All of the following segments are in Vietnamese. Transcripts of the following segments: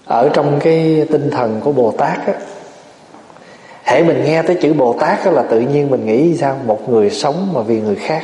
Ở trong cái tinh thần của Bồ Tát á, hễ mình nghe tới chữ Bồ Tát á là tự nhiên mình nghĩ sao? Một người sống mà vì người khác.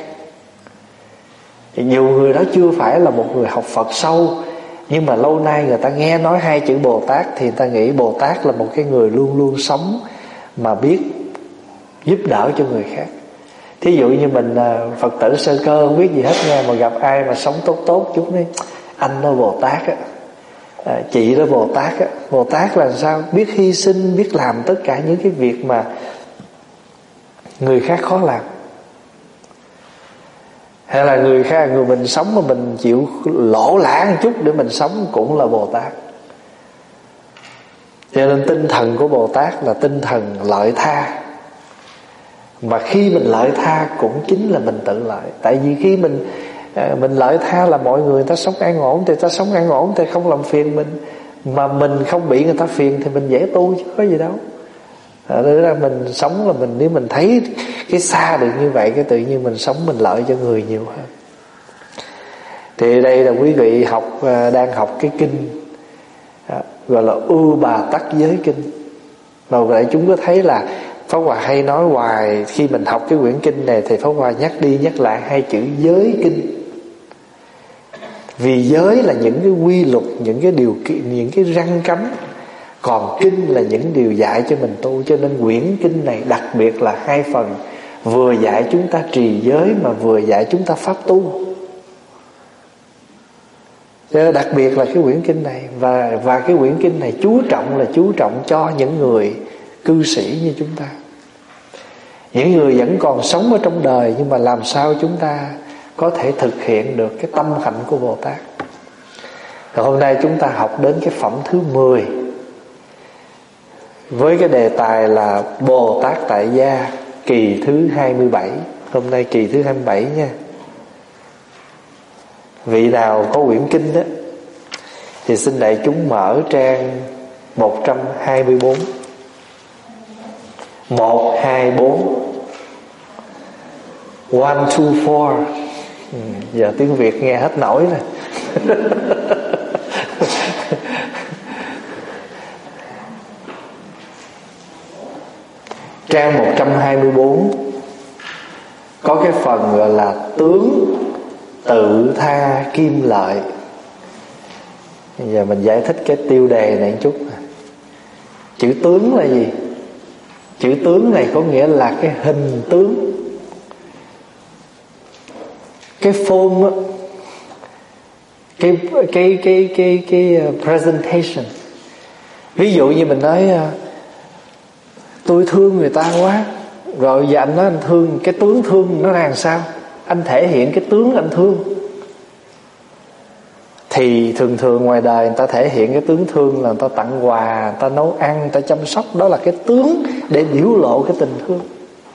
Dù người đó chưa phải là một người học Phật sâu, nhưng mà lâu nay người ta nghe nói hai chữ Bồ Tát thì người ta nghĩ Bồ Tát là một cái người luôn luôn sống mà biết giúp đỡ cho người khác. Thí dụ như mình Phật tử sơ cơ không biết gì hết nha, mà gặp ai mà sống tốt tốt chút đấy, anh đó Bồ Tát á, chị đó Bồ Tát á. Bồ Tát là sao? Biết hy sinh, biết làm tất cả những cái việc mà người khác khó làm. Hay là người mình sống mà mình chịu lỗ lã một chút để mình sống cũng là Bồ Tát. Cho nên tinh thần của Bồ Tát là tinh thần lợi tha. Mà khi mình lợi tha cũng chính là mình tự lợi. Tại vì khi mình lợi tha là mọi người ta sống an ổn, thì ta sống an ổn thì không làm phiền mình. Mà mình không bị người ta phiền thì mình dễ tu chứ có gì đâu. Thế ra mình sống là nếu mình thấy cái xa được như vậy, cái tự nhiên mình sống mình lợi cho người nhiều hơn. Thì đây là quý vị đang học cái kinh gọi là Ưu Bà Tắc Giới Kinh. Mà vậy chúng có thấy là Pháp Hòa hay nói hoài, khi mình học cái quyển kinh này thì Pháp Hòa nhắc đi nhắc lại hai chữ giới kinh. Vì giới là những cái quy luật, những cái điều kiện, những cái răn cấm, còn kinh là những điều dạy cho mình tu. Cho nên quyển kinh này đặc biệt là hai phần, vừa dạy chúng ta trì giới mà vừa dạy chúng ta pháp tu. Cho nên đặc biệt là cái quyển kinh này, và cái quyển kinh này chú trọng cho những người cư sĩ như chúng ta, những người vẫn còn sống ở trong đời, nhưng mà làm sao chúng ta có thể thực hiện được cái tâm hạnh của Bồ Tát. Rồi hôm nay chúng ta học đến cái phẩm thứ 10 với cái đề tài là Bồ Tát Tại Gia, kỳ thứ 27. Hôm nay kỳ thứ 27 nha. Vị nào có quyển kinh đó thì xin đại chúng mở trang 124. 124 124. Giờ tiếng Việt nghe hết nổi rồi. Trang 124 có cái phần gọi là tướng tự tha kim lợi. Bây giờ mình giải thích cái tiêu đề này một chút. Chữ tướng là gì? Chữ tướng này có nghĩa là cái hình tướng, cái form, cái presentation. Ví dụ như mình nói tôi thương người ta quá, rồi giờ anh nói anh thương, cái tướng thương nó ra làm sao? Anh thể hiện cái tướng anh thương. Thì thường ngoài đời người ta thể hiện cái tướng thương là người ta tặng quà, người ta nấu ăn, người ta chăm sóc. Đó là cái tướng để biểu lộ cái tình thương.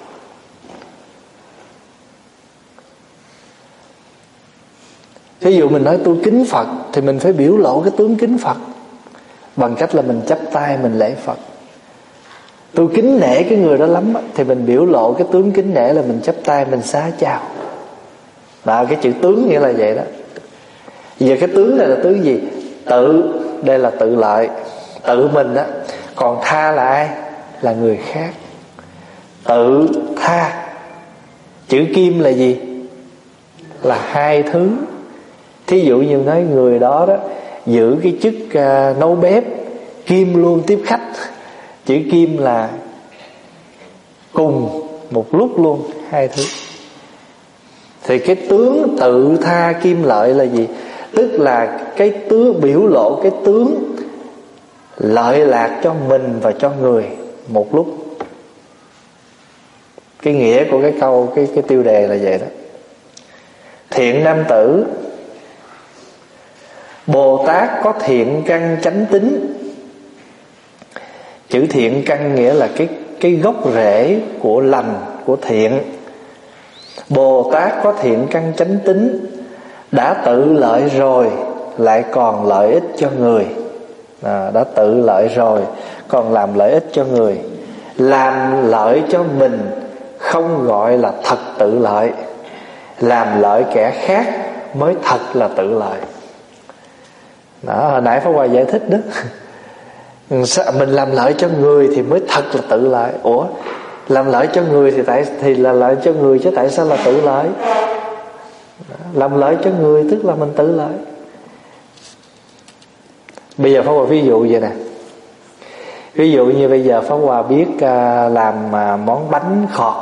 Ví dụ mình nói tôi kính Phật thì mình phải biểu lộ cái tướng kính Phật bằng cách là mình chắp tay mình lễ Phật. Tôi kính nể cái người đó lắm thì mình biểu lộ cái tướng kính nể là mình chắp tay mình xá chào. Đó, cái chữ tướng nghĩa là vậy đó. Giờ cái tướng này là tướng gì? Tự, đây là tự lợi, tự mình đó. Còn tha là ai? Là người khác. Tự tha. Chữ kim là gì? Là hai thứ. Thí dụ như nói người đó giữ cái chức nấu bếp, kim luôn tiếp khách. Chữ kim là cùng một lúc luôn, hai thứ. Thì cái tướng tự tha kim lợi là gì? Tức là cái tướng biểu lộ cái tướng lợi lạc cho mình và cho người một lúc. Cái nghĩa của cái câu, cái tiêu đề là vậy đó. Thiện nam tử. Bồ Tát có thiện căn chánh tín. Chữ thiện căn nghĩa là cái gốc rễ của lành, của thiện. Bồ Tát có thiện căn chánh tín, đã tự lợi rồi lại còn lợi ích cho người. Đã tự lợi rồi còn làm lợi ích cho người. Làm lợi cho mình không gọi là thật tự lợi. Làm lợi kẻ khác mới thật là tự lợi. Đó, hồi nãy Pháp Hòa giải thích đó. Mình làm lợi cho người thì mới thật là tự lợi. Ủa, làm lợi cho người thì là lợi cho người, chứ tại sao là tự lợi? Làm lợi cho người tức là mình tự lợi. Bây giờ Pháp Hòa ví dụ vậy nè. Ví dụ như bây giờ Pháp Hòa biết làm món bánh khọt,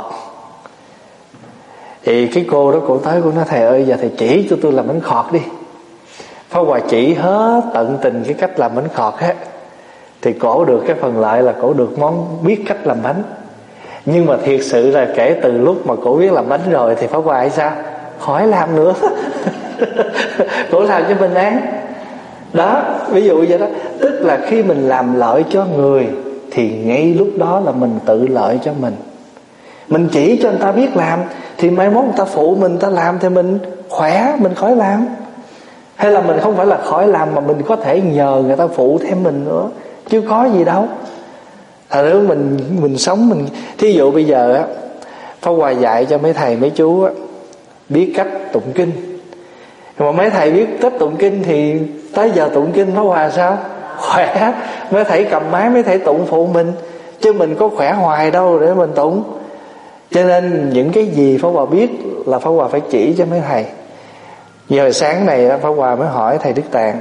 thì cái cô đó cổ tới, cô nói thầy ơi giờ thầy chỉ cho tôi làm bánh khọt đi. Pháp Hòa chỉ hết tận tình cái cách làm bánh khọt hết, thì cổ được cái phần lợi là cổ được món biết cách làm bánh. Nhưng mà thiệt sự là kể từ lúc mà cổ biết làm bánh rồi thì Pháp Hòa hay sao? Khỏi làm nữa. Cổ làm cho mình ăn. Đó, ví dụ vậy đó. Tức là khi mình làm lợi cho người thì ngay lúc đó là mình tự lợi cho mình. Mình chỉ cho người ta biết làm thì mai mốt người ta phụ mình, người ta làm thì mình khỏe, mình khỏi làm. Hay là mình không phải là khỏi làm mà mình có thể nhờ người ta phụ thêm mình nữa, chứ có gì đâu. Nếu mình sống mình, thí dụ bây giờ á, Pháp Hòa dạy cho mấy thầy mấy chú á biết cách tụng kinh. Mà mấy thầy biết cách tụng kinh thì tới giờ tụng kinh Pháp Hòa sao? Khỏe. Mấy thầy cầm máy, mấy thầy tụng phụ mình, chứ mình có khỏe hoài đâu để mình tụng. Cho nên những cái gì Pháp Hòa biết là Pháp Hòa phải chỉ cho mấy thầy. Như hồi sáng này Pháp Hòa mới hỏi thầy Đức Tạng,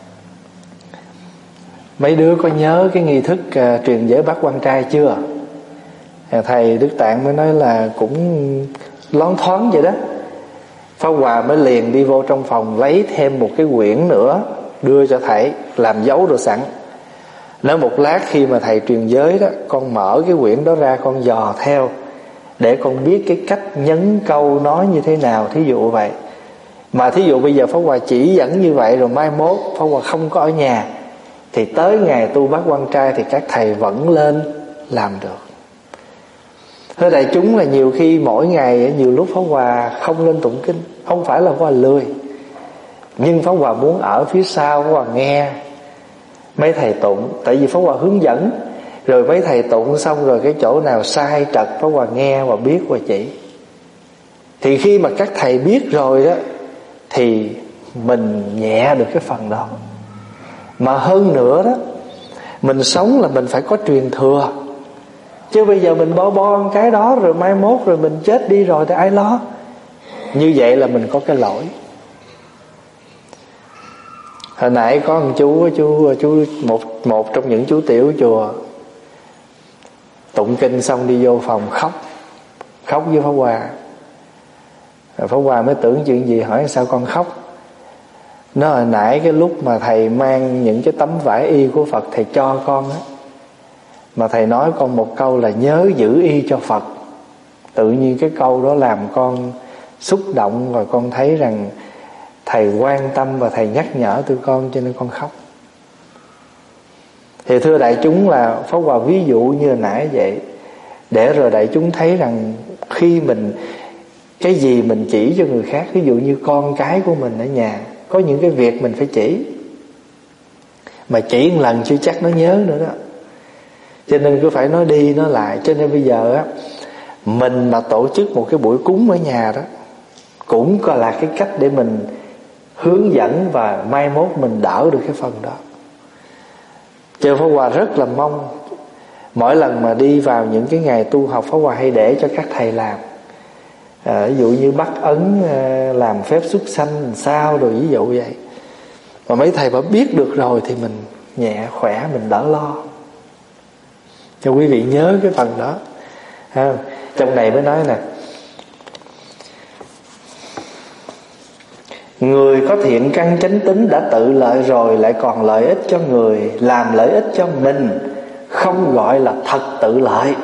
mấy đứa có nhớ cái nghi thức truyền giới bát quan trai chưa? Thầy Đức Tạng mới nói là cũng loáng thoáng vậy đó. Pháp Hòa mới liền đi vô trong phòng lấy thêm một cái quyển nữa đưa cho thầy, làm dấu đồ sẵn. Nói một lát khi mà thầy truyền giới đó, con mở cái quyển đó ra, con dò theo để con biết cái cách nhấn câu nói như thế nào, thí dụ vậy. Mà thí dụ bây giờ Pháp Hòa chỉ dẫn như vậy rồi mai mốt Pháp Hòa không có ở nhà, thì tới ngày tu bát quan trai thì các thầy vẫn lên làm được. Thưa đại chúng là nhiều khi mỗi ngày, nhiều lúc Pháp Hòa không lên tụng kinh, không phải là Pháp Hòa lười, nhưng Pháp Hòa muốn ở phía sau Pháp Hòa nghe mấy thầy tụng. Tại vì Pháp Hòa hướng dẫn, rồi mấy thầy tụng xong rồi cái chỗ nào sai trật Pháp Hòa nghe và biết và chỉ. Thì khi mà các thầy biết rồi đó thì mình nhẹ được cái phần đó. Mà hơn nữa đó, mình sống là mình phải có truyền thừa. Chứ bây giờ mình bo cái đó rồi mai mốt rồi mình chết đi rồi thì ai lo? Như vậy là mình có cái lỗi. Hồi nãy có một chú một trong những chú tiểu chùa tụng kinh xong đi vô phòng khóc với Pháp Hòa. Rồi Pháp Hòa mới tưởng chuyện gì, hỏi sao con khóc. Nó hồi nãy cái lúc mà thầy mang những cái tấm vải y của Phật thầy cho con á, mà thầy nói con một câu là nhớ giữ y cho Phật. Tự nhiên cái câu đó làm con xúc động, rồi con thấy rằng thầy quan tâm và thầy nhắc nhở tụi con, cho nên con khóc. Thì thưa đại chúng là Pháp Hòa ví dụ như hồi nãy vậy, để rồi đại chúng thấy rằng khi mình cái gì mình chỉ cho người khác, ví dụ như con cái của mình ở nhà có những cái việc mình phải chỉ, mà chỉ một lần chưa chắc nó nhớ nữa đó. Cho nên cứ phải nói đi nói lại. Cho nên bây giờ á, mình mà tổ chức một cái buổi cúng ở nhà đó cũng có là cái cách để mình hướng dẫn, và mai mốt mình đỡ được cái phần đó. Cho Pháp Hòa rất là mong mỗi lần mà đi vào những cái ngày tu học, Pháp Hòa hay để cho các thầy làm. Ví dụ như bắt ấn làm phép súc sanh sao rồi, ví dụ vậy. Mà mấy thầy mà biết được rồi thì mình nhẹ khỏe, mình đỡ lo. Cho quý vị nhớ cái phần đó. Trong này mới nói nè, người có thiện căn chánh tính đã tự lợi rồi, lại còn lợi ích cho người, làm lợi ích cho mình, không gọi là thật tự lợi.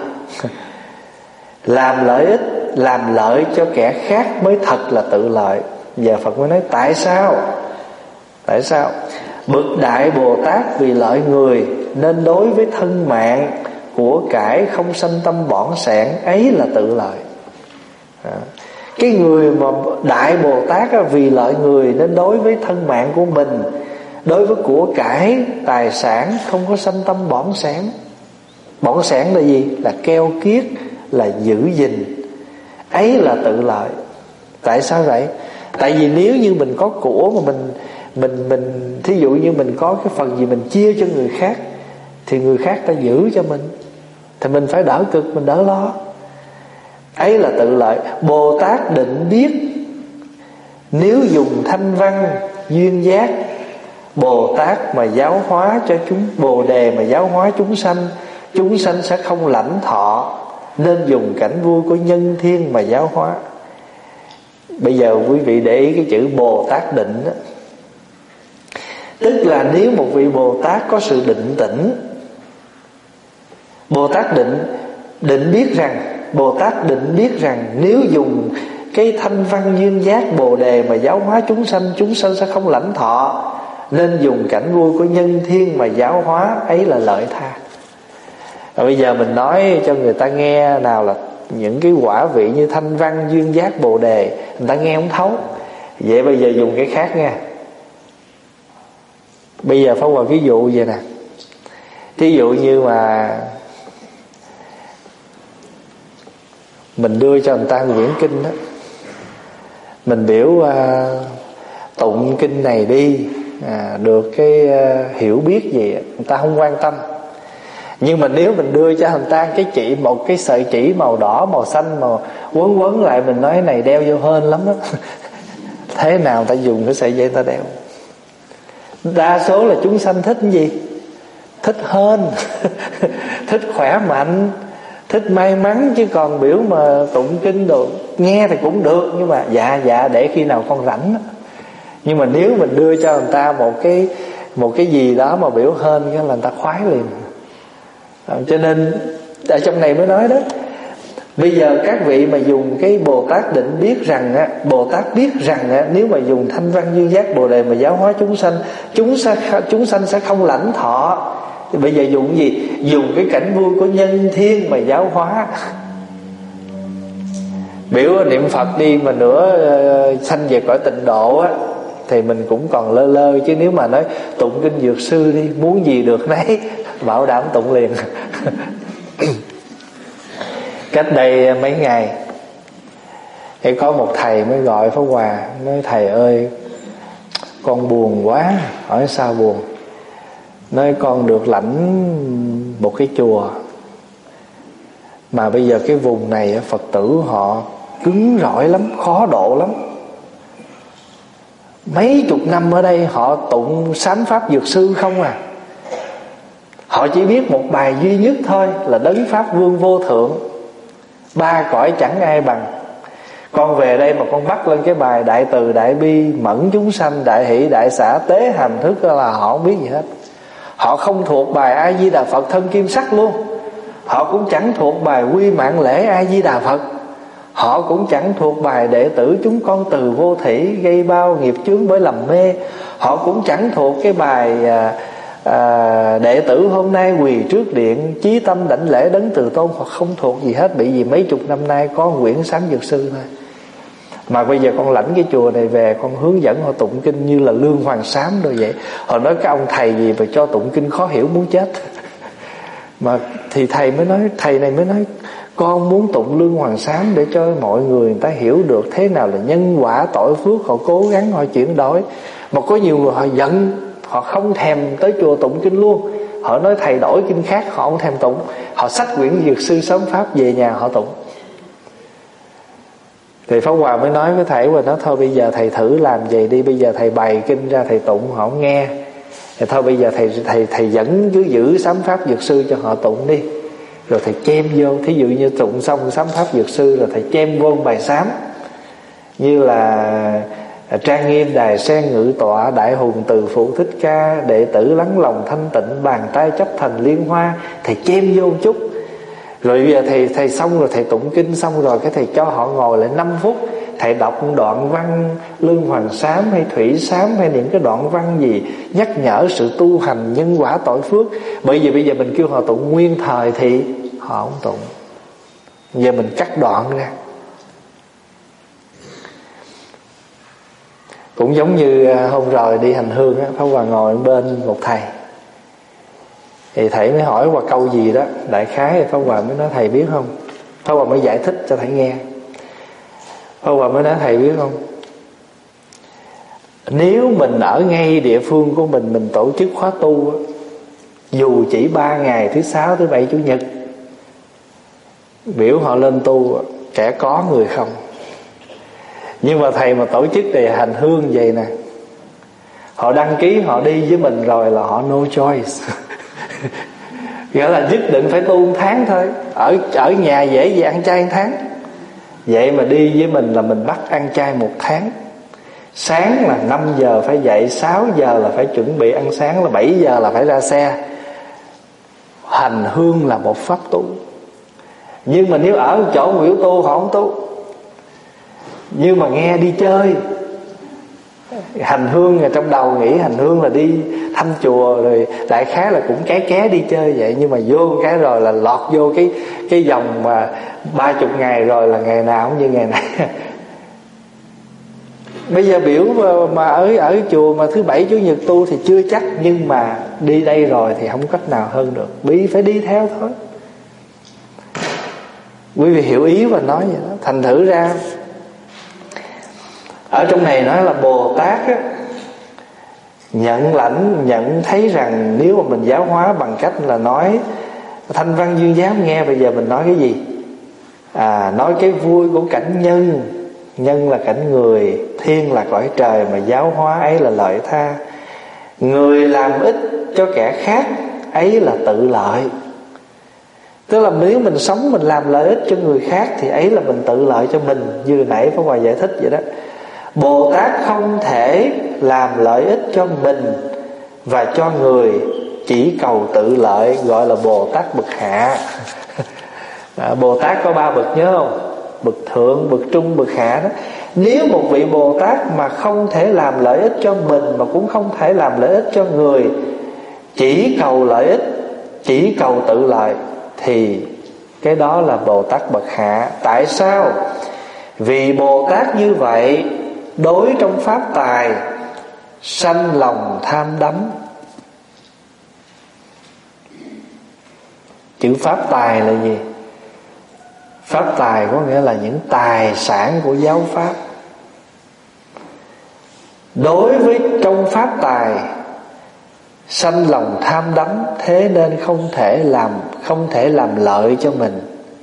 Làm lợi ích, làm lợi cho kẻ khác mới thật là tự lợi. Giờ Phật mới nói tại sao? Tại sao? Bậc Đại Bồ Tát vì lợi người nên đối với thân mạng của cải không sanh tâm bỏn sẻn, ấy là tự lợi. Cái người mà Đại Bồ Tát vì lợi người nên đối với thân mạng của mình, đối với của cải tài sản không có sanh tâm bỏn sẻn. Bỏn sẻn là gì? Là keo kiết, là giữ gìn, ấy là tự lợi. Tại sao vậy? Tại vì nếu như mình có của mà mình thí dụ như mình có cái phần gì mình chia cho người khác, thì người khác ta giữ cho mình, thì mình phải đỡ cực, mình đỡ lo. Ấy là tự lợi. Bồ Tát định biết, nếu dùng thanh văn duyên giác, Bồ Tát mà giáo hóa cho chúng, Bồ Đề mà giáo hóa chúng sanh, chúng sanh sẽ không lãnh thọ, nên dùng cảnh vui của nhân thiên mà giáo hóa. Bây giờ quý vị để ý cái chữ Bồ Tát định đó. Tức là nếu một vị Bồ Tát có sự định tĩnh, Bồ Tát định biết rằng, Bồ Tát định biết rằng nếu dùng cái thanh văn duyên giác Bồ Đề mà giáo hóa chúng sanh sẽ không lãnh thọ, nên dùng cảnh vui của nhân thiên mà giáo hóa, ấy là lợi tha. Rồi bây giờ mình nói cho người ta nghe nào là những cái quả vị như thanh văn duyên giác Bồ Đề, người ta nghe không thấu. Vậy bây giờ dùng cái khác nha. Bây giờ Pháp Hòa ví dụ vậy nè. Thí dụ như mà mình đưa cho người ta quyển kinh đó, mình biểu tụng kinh này đi, được cái hiểu biết gì, người ta không quan tâm. Nhưng mà nếu mình đưa cho người ta một cái sợi chỉ màu đỏ, màu xanh, màu quấn lại, mình nói cái này đeo vô hên lắm đó. Thế nào ta dùng cái sợi dây ta đeo? Đa số là chúng sanh thích cái gì? Thích hên. Thích khỏe mạnh, thích may mắn. Chứ còn biểu mà tụng kinh đồ nghe thì cũng được, nhưng mà dạ để khi nào con rảnh đó. Nhưng mà nếu mình đưa cho người ta một cái gì đó mà biểu hên, cái là người ta khoái liền. Cho nên ở trong này mới nói đó, bây giờ các vị mà dùng cái Bồ Tát định biết rằng á, Bồ Tát biết rằng á, nếu mà dùng thanh văn duyên giác Bồ Đề mà giáo hóa chúng sanh sẽ không lãnh thọ. Thì bây giờ dùng gì? Dùng cái cảnh vui của nhân thiên mà giáo hóa. Biểu niệm Phật đi mà nữa sanh về cõi tịnh độ á, thì mình cũng còn lơ lơ. Chứ nếu mà nói tụng kinh Dược Sư đi, muốn gì được nấy, bảo đảm tụng liền. Cách đây mấy ngày thì có một thầy mới gọi Pháp Hòa, nói thầy ơi con buồn quá. Hỏi sao buồn? Nói con được lãnh một cái chùa, mà bây giờ cái vùng này Phật tử họ cứng rỏi lắm, khó độ lắm. Mấy chục năm ở đây họ tụng sám pháp Dược Sư không à. Họ chỉ biết một bài duy nhất thôi là Đấng Pháp Vương Vô Thượng, ba cõi chẳng ai bằng. Con về đây mà con bắt lên cái bài Đại Từ Đại Bi, Mẫn Chúng Sanh, Đại Hỷ Đại Xả, Tế Hàm Thức là họ không biết gì hết. Họ không thuộc bài A Di Đà Phật Thân Kim Sắc luôn. Họ cũng chẳng thuộc bài Quy Mạng Lễ A Di Đà Phật. Họ cũng chẳng thuộc bài Đệ tử chúng con từ vô thủy, gây bao nghiệp chướng bởi lầm mê. Họ cũng chẳng thuộc cái bài đệ tử hôm nay quỳ trước điện, chí tâm đảnh lễ Đấng Từ Tôn. Họ không thuộc gì hết. Bị gì mấy chục năm nay có quyển Sám Dược Sư thôi. Mà bây giờ con lãnh cái chùa này về, con hướng dẫn họ tụng kinh như là Lương Hoàng Sám rồi vậy. Họ nói cái ông thầy gì mà cho tụng kinh khó hiểu muốn chết. Mà thì thầy này mới nói con muốn tụng Lương Hoàng Sám để cho mọi người ta hiểu được thế nào là nhân quả tội phước. Họ cố gắng họ chuyển đổi. Mà có nhiều người họ giận, họ không thèm tới chùa tụng kinh luôn. Họ nói thầy đổi kinh khác, họ không thèm tụng. Họ xách quyển Dược Sư Sớm Pháp về nhà họ tụng. Thì Pháp Hòa mới nói với thầy, và nói thôi bây giờ thầy thử làm vậy đi. Bây giờ thầy bày kinh ra thầy tụng họ không nghe, thì thôi bây giờ thầy vẫn cứ giữ Sám Pháp Dược Sư cho họ tụng đi. Rồi thầy chêm vô. Thí dụ như tụng xong Sám Pháp Dược Sư rồi thầy chêm vô bài sám, như là trang nghiêm đài sen ngự tọa, đại hùng từ phụ thích ca, đệ tử lắng lòng thanh tịnh, bàn tay chấp thành liên hoa. Thầy chêm vô một chút. Rồi bây giờ thầy xong rồi, thầy tụng kinh xong rồi, cái thầy cho họ ngồi lại 5 phút. Thầy đọc đoạn văn Lương Hoàng Sám hay Thủy Sám, hay những cái đoạn văn gì nhắc nhở sự tu hành nhân quả tội phước. Bởi vì bây giờ mình kêu họ tụng nguyên thời thì họ không tụng. Giờ mình cắt đoạn ra. Cũng giống như hôm rồi đi hành hương á, Pháp Hòa ngồi bên một thầy, thì thầy mới hỏi qua câu gì đó đại khái, thì Pháp Hòa mới nói thầy biết không. Pháp Hòa mới giải thích cho thầy nghe. Pháp Hòa mới nói thầy biết không, nếu mình ở ngay địa phương của mình tổ chức khóa tu á, dù chỉ 3 ngày, thứ Sáu, thứ Bảy, Chủ nhật. Biểu họ lên tu, kẻ có người không. Nhưng mà thầy mà tổ chức thì hành hương vậy nè, họ đăng ký họ đi với mình rồi là họ no choice. Nghĩa là nhất định phải tu 1 tháng thôi. Ở nhà dễ gì ăn chay 1 tháng. Vậy mà đi với mình là mình bắt ăn chay 1 tháng. Sáng là 5 giờ phải dậy, 6 giờ là phải chuẩn bị ăn sáng, là 7 giờ là phải ra xe. Hành hương là một pháp tu. Nhưng mà nếu ở chỗ biểu tu họ không tu. Nhưng mà nghe đi chơi. Hành hương là trong đầu nghĩ hành hương là đi thăm chùa, rồi đại khái là cũng ké đi chơi vậy. Nhưng mà vô cái rồi là lọt vô cái vòng mà 30 ngày rồi là ngày nào cũng như ngày này. Bây giờ biểu mà ở chùa mà thứ Bảy Chủ nhật tu thì chưa chắc, nhưng mà đi đây rồi thì không có cách nào hơn được, phải đi theo thôi. Quý vị hiểu ý và nói vậy đó. Thành thử ra ở trong này nói là Bồ Tát á, nhận thấy rằng nếu mà mình giáo hóa bằng cách là nói thanh văn duyên dáng, nghe bây giờ mình nói cái gì? Nói cái vui của cảnh nhân. Nhân là cảnh người, thiên là cõi trời, mà giáo hóa ấy là lợi tha. Người làm ích cho kẻ khác ấy là tự lợi. Tức là nếu mình sống mình làm lợi ích cho người khác thì ấy là mình tự lợi cho mình. Như nãy Pháp Hòa giải thích vậy đó. Bồ Tát không thể làm lợi ích cho mình và cho người, chỉ cầu tự lợi, gọi là Bồ Tát bậc hạ. Bồ Tát có 3 bậc nhớ không? Bậc thượng, bậc trung, bậc hạ đó. Nếu một vị Bồ Tát mà không thể làm lợi ích cho mình, mà cũng không thể làm lợi ích cho người, chỉ cầu lợi ích, chỉ cầu tự lợi, thì cái đó là Bồ Tát bậc hạ. Tại sao? Vì Bồ Tát như vậy đối trong pháp tài sanh lòng tham đắm. Chữ pháp tài là gì? Pháp tài có nghĩa là những tài sản của giáo pháp. Đối với trong pháp tài sanh lòng tham đắm, thế nên không thể làm lợi cho mình.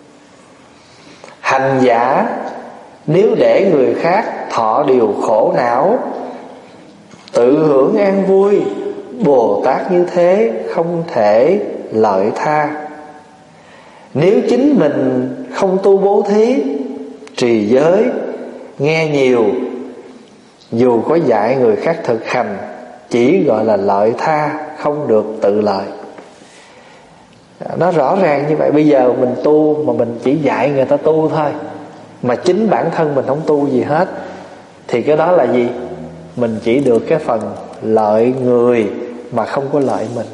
Hành giả nếu để người khác thọ điều khổ não, tự hưởng an vui, Bồ Tát như thế không thể lợi tha. Nếu chính mình không tu bố thí, trì giới, nghe nhiều, dù có dạy người khác thực hành, chỉ gọi là lợi tha, không được tự lợi. Nó rõ ràng như vậy. Bây giờ mình tu mà mình chỉ dạy người ta tu thôi, mà chính bản thân mình không tu gì hết, thì cái đó là gì? Mình chỉ được cái phần lợi người mà không có lợi mình.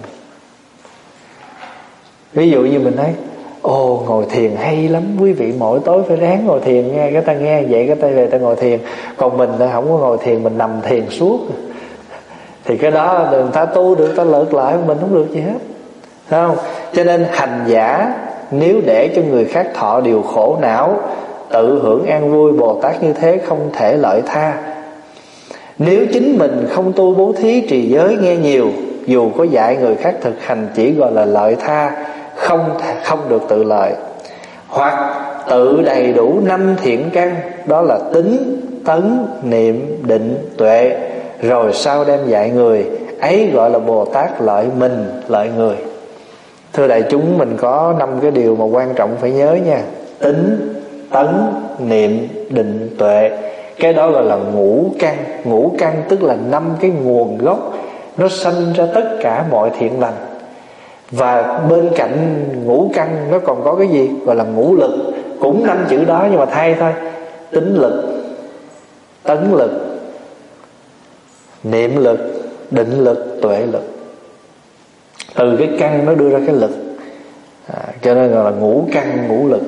Ví dụ như mình nói ngồi thiền hay lắm, quý vị mỗi tối phải ráng ngồi thiền nghe. Cái ta nghe vậy cái ta về ta ngồi thiền. Còn mình không có ngồi thiền, mình nằm thiền suốt, thì cái đó người ta tu được, ta lượt lại, mình không được gì hết, thấy không? Cho nên hành giả nếu để cho người khác thọ điều khổ não, tự hưởng an vui, Bồ Tát như thế không thể lợi tha. Nếu chính mình không tu bố thí, trì giới, nghe nhiều, dù có dạy người khác thực hành, chỉ gọi là lợi tha, không được tự lợi. Hoặc tự đầy đủ 5 thiện căn, đó là tín, tấn, niệm, định, tuệ, rồi sau đem dạy người, ấy gọi là Bồ Tát lợi mình, lợi người. Thưa đại chúng, mình có 5 cái điều mà quan trọng phải nhớ nha. Tín, tấn, niệm, định, tuệ. Cái đó gọi là ngũ căn. Ngũ căn tức là 5 cái nguồn gốc, nó sanh ra tất cả mọi thiện lành. Và bên cạnh ngũ căn nó còn có cái gì? Gọi là ngũ lực. Cũng 5 chữ đó nhưng mà thay thôi. Tín lực, tấn lực, niệm lực, định lực, tuệ lực. Từ cái căn nó đưa ra cái lực, cho nên gọi là ngũ căn ngũ lực.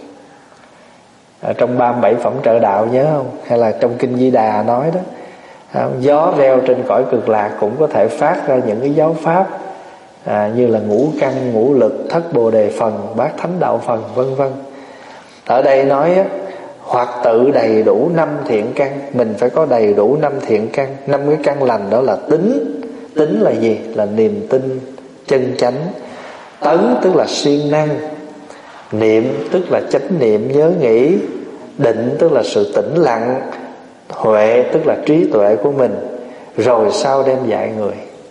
Trong 37 phẩm trợ đạo nhớ không? Hay là trong Kinh Di Đà nói đó, gió reo trên cõi cực lạc cũng có thể phát ra những cái giáo pháp như là ngũ căn ngũ lực, thất bồ đề phần, bát thánh đạo phần, vân vân. Ở đây nói hoặc tự đầy đủ 5 thiện căn. Mình phải có đầy đủ 5 thiện căn. 5 cái căn lành đó là tín. Tín là gì? Là niềm tin, chân chánh. Tấn tức là siêng năng, niệm tức là chánh niệm nhớ nghĩ, định tức là sự tĩnh lặng, huệ tức là trí tuệ của mình, rồi sau đem dạy người.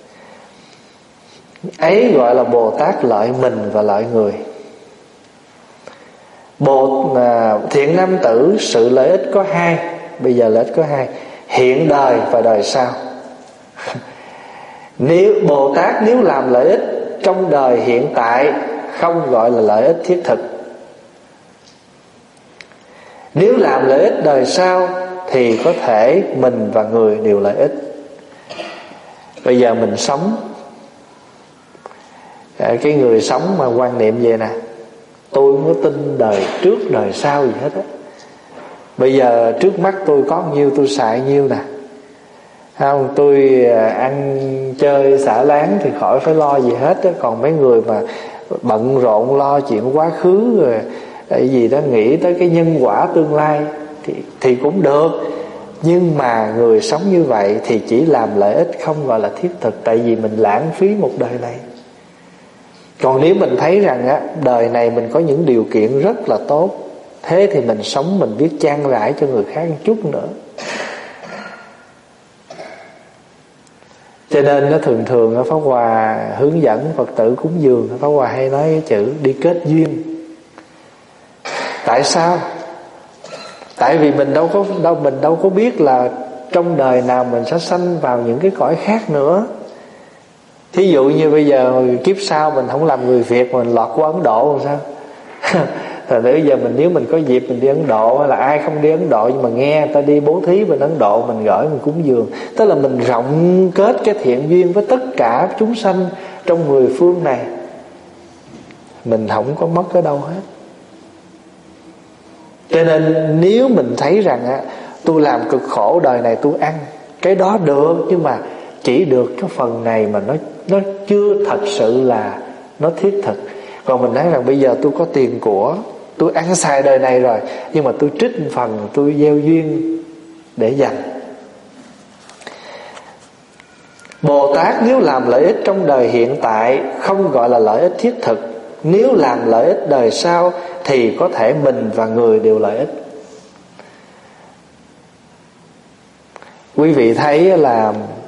Ấy gọi là Bồ Tát lợi mình và lợi người. Thiện nam tử sự lợi ích có hai. Bây giờ lợi ích có hai: hiện đời và đời sau. Nếu Bồ Tát nếu làm lợi ích trong đời hiện tại không gọi là lợi ích thiết thực. Nếu làm lợi ích đời sau thì có thể mình và người đều lợi ích. Bây giờ mình sống, cái người sống mà quan niệm về nè: tôi không có tin đời trước đời sau gì hết á. Bây giờ trước mắt tôi có nhiêu tôi xài nhiêu nè, không, tôi ăn chơi xả láng thì khỏi phải lo gì hết á. Còn mấy người mà bận rộn lo chuyện quá khứ rồi cái gì đó, nghĩ tới cái nhân quả tương lai thì cũng được. Nhưng mà người sống như vậy thì chỉ làm lợi ích, không gọi là thiết thực. Tại vì mình lãng phí một đời này. Còn nếu mình thấy rằng á, đời này mình có những điều kiện rất là tốt, thế thì mình sống, mình biết chan rãi cho người khác một chút nữa. Cho nên nó thường ở Pháp Hòa hướng dẫn Phật tử cúng dường, Pháp Hòa hay nói cái chữ đi kết duyên. Tại sao? Tại vì mình đâu có biết là trong đời nào mình sẽ sanh vào những cái cõi khác nữa. Thí dụ như bây giờ kiếp sau mình không làm người Việt, mình lọt qua Ấn Độ làm sao? Thật bây giờ nếu mình có dịp mình đi Ấn Độ, hay là ai không đi Ấn Độ nhưng mà nghe người ta đi bố thí bên Ấn Độ, mình gửi mình cúng dường, tức là mình rộng kết cái thiện duyên với tất cả chúng sanh trong mười phương này. Mình không có mất ở đâu hết. Cho nên nếu mình thấy rằng á, tôi làm cực khổ đời này tôi ăn, cái đó được, nhưng mà chỉ được cái phần này mà nó chưa thật sự là nó thiết thực. Còn mình nói rằng bây giờ tôi có tiền của, tôi ăn xài đời này rồi, nhưng mà tôi trích một phần tôi gieo duyên để dành. Bồ Tát nếu làm lợi ích trong đời hiện tại không gọi là lợi ích thiết thực. Nếu làm lợi ích đời sau thì có thể mình và người đều lợi ích. Quý vị thấy là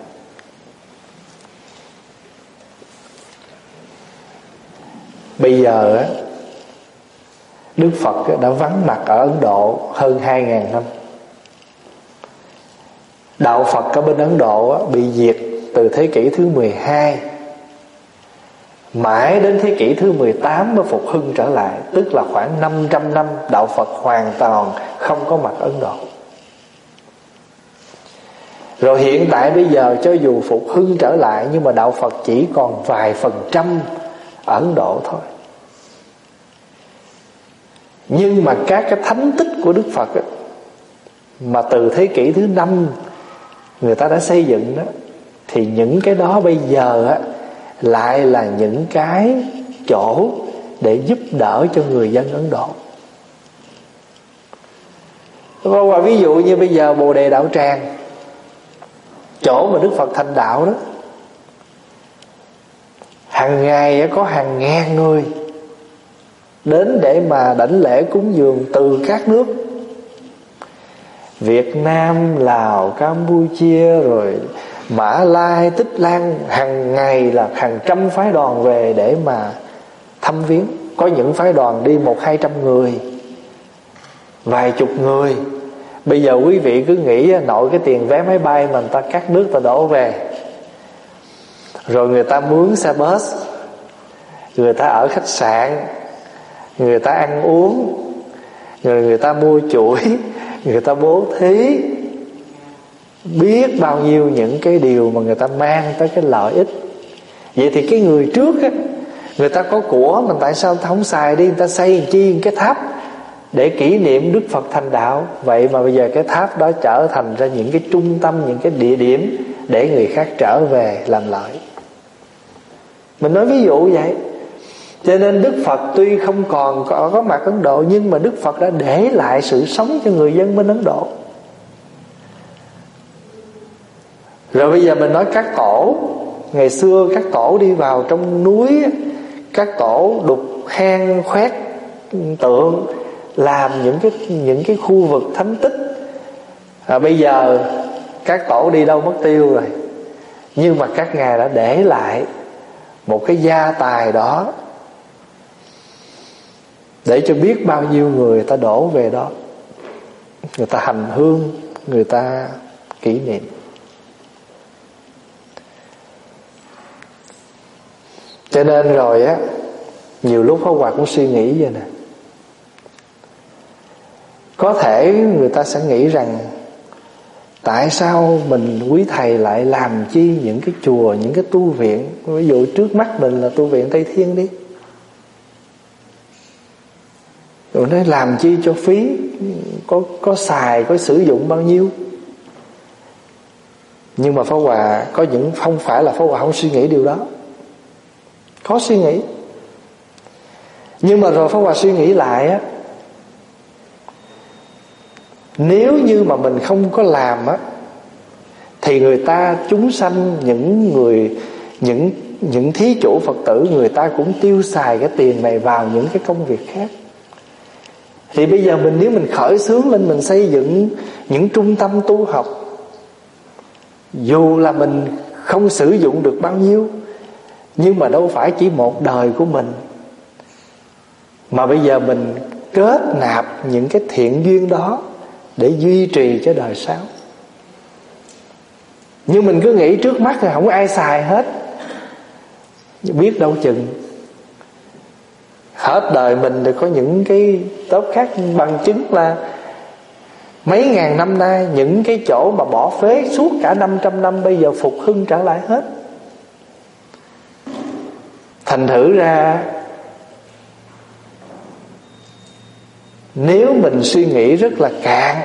bây giờ á, Đức Phật đã vắng mặt ở Ấn Độ hơn 2.000 năm. Đạo Phật ở bên Ấn Độ bị diệt từ thế kỷ thứ 12, mãi đến thế kỷ thứ 18 mới phục hưng trở lại. Tức là khoảng 500 năm đạo Phật hoàn toàn không có mặt Ấn Độ. Rồi hiện tại bây giờ cho dù phục hưng trở lại, nhưng mà đạo Phật chỉ còn vài % ở Ấn Độ thôi. Nhưng mà các cái thánh tích của Đức Phật ấy, mà từ thế kỷ thứ 5 người ta đã xây dựng đó, thì những cái đó bây giờ á, lại là những cái chỗ để giúp đỡ cho người dân Ấn Độ. Và ví dụ như bây giờ Bồ Đề Đạo Tràng, chỗ mà Đức Phật thành đạo đó, hàng ngày có hàng ngàn người đến để mà đảnh lễ cúng dường từ các nước Việt Nam, Lào, Campuchia, rồi Mã Lai, Tích Lan. Hàng ngày là hàng trăm phái đoàn về để mà thăm viếng. Có những phái đoàn đi 100-200 người, vài chục người. Bây giờ quý vị cứ nghĩ nội cái tiền vé máy bay mà người ta các nước ta đổ về, rồi người ta mướn xe bus, người ta ở khách sạn, người ta ăn uống, rồi người ta mua chuỗi, người ta bố thí, biết bao nhiêu những cái điều mà người ta mang tới cái lợi ích. Vậy thì cái người trước á, người ta có của, mình tại sao không xài đi, người ta xây làm chi cái tháp để kỷ niệm Đức Phật thành đạo. Vậy mà bây giờ cái tháp đó trở thành ra những cái trung tâm, những cái địa điểm để người khác trở về làm lợi. Mình nói ví dụ vậy. Cho nên Đức Phật tuy không còn có mặt Ấn Độ, nhưng mà Đức Phật đã để lại sự sống cho người dân bên Ấn Độ. Rồi bây giờ mình nói các tổ, Ngày xưa các tổ đi vào trong núi, các tổ đục hang khoét tượng, làm những cái khu vực thánh tích. Bây giờ các tổ đi đâu mất tiêu rồi, nhưng mà các ngài đã để lại một cái gia tài đó để cho biết bao nhiêu người ta đổ về đó, người ta hành hương, người ta kỷ niệm. Cho nên rồi á, nhiều lúc Pháp Hòa cũng suy nghĩ vậy nè. Có thể người ta sẽ nghĩ rằng tại sao mình quý thầy lại làm chi những cái chùa, những cái tu viện. Ví dụ trước mắt mình là tu viện Tây Thiên đi, rồi nói làm chi cho phí, có xài, có sử dụng bao nhiêu. Nhưng mà Pháp Hòa không phải là Pháp Hòa không suy nghĩ điều đó, có suy nghĩ. Nhưng mà rồi Pháp Hòa suy nghĩ lại á, nếu như mà mình không có làm á, thì người ta, chúng sanh, những thí chủ Phật tử, người ta cũng tiêu xài cái tiền này vào những cái công việc khác. Thì bây giờ nếu mình khởi xướng lên, mình xây dựng những trung tâm tu học, dù là mình không sử dụng được bao nhiêu, nhưng mà đâu phải chỉ một đời của mình, mà bây giờ mình kết nạp những cái thiện duyên đó để duy trì cho đời sau. Nhưng mình cứ nghĩ trước mắt là không có ai xài hết, biết đâu chừng hết đời mình thì có những cái tốt khác. Bằng chứng là mấy ngàn năm nay, những cái chỗ mà bỏ phế suốt cả 500 năm bây giờ phục hưng trở lại hết. Thành thử ra, nếu mình suy nghĩ rất là cạn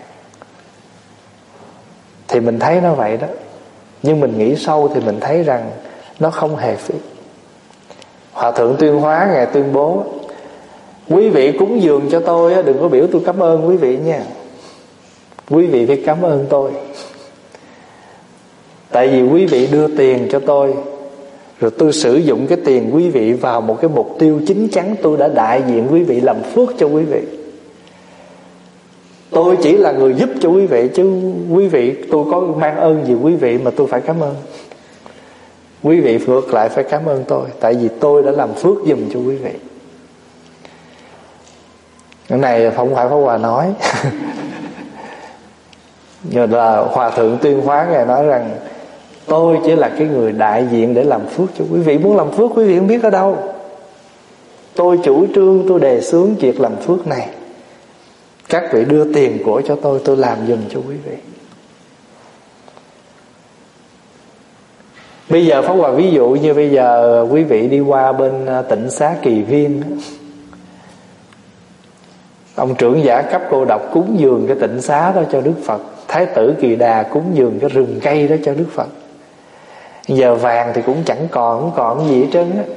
thì mình thấy nó vậy đó. Nhưng mình nghĩ sâu thì mình thấy rằng nó không hề phí. Hòa thượng Tuyên Hóa ngài tuyên bố: quý vị cúng dường cho tôi, đừng có biểu tôi cảm ơn quý vị nha. Quý vị phải cảm ơn tôi, tại vì quý vị đưa tiền cho tôi, rồi tôi sử dụng cái tiền quý vị vào một cái mục tiêu chính chắn. Tôi đã đại diện quý vị làm phước cho quý vị. Tôi chỉ là người giúp cho quý vị, chứ quý vị, tôi có mang ơn gì quý vị mà tôi phải cảm ơn. Quý vị ngược lại phải cảm ơn tôi, tại vì tôi đã làm phước giùm cho quý vị. Cái này không phải Pháp Hòa nói. Nhưng là Hòa thượng Tuyên Hóa ngài nói rằng tôi chỉ là cái người đại diện để làm phước cho quý vị. Muốn làm phước quý vị không biết ở đâu. Tôi chủ trương, tôi đề xướng việc làm phước này. Các vị đưa tiền của cho tôi làm giùm cho quý vị. Bây giờ Pháp Hòa ví dụ như bây giờ quý vị đi qua bên Tịnh Xá Kỳ Viên, ông trưởng giả cấp cô độc cúng dường cái tịnh xá đó cho Đức Phật. Thái tử Kỳ Đà cúng dường cái rừng cây đó cho Đức Phật. Giờ vàng thì cũng chẳng còn gì hết trơn á.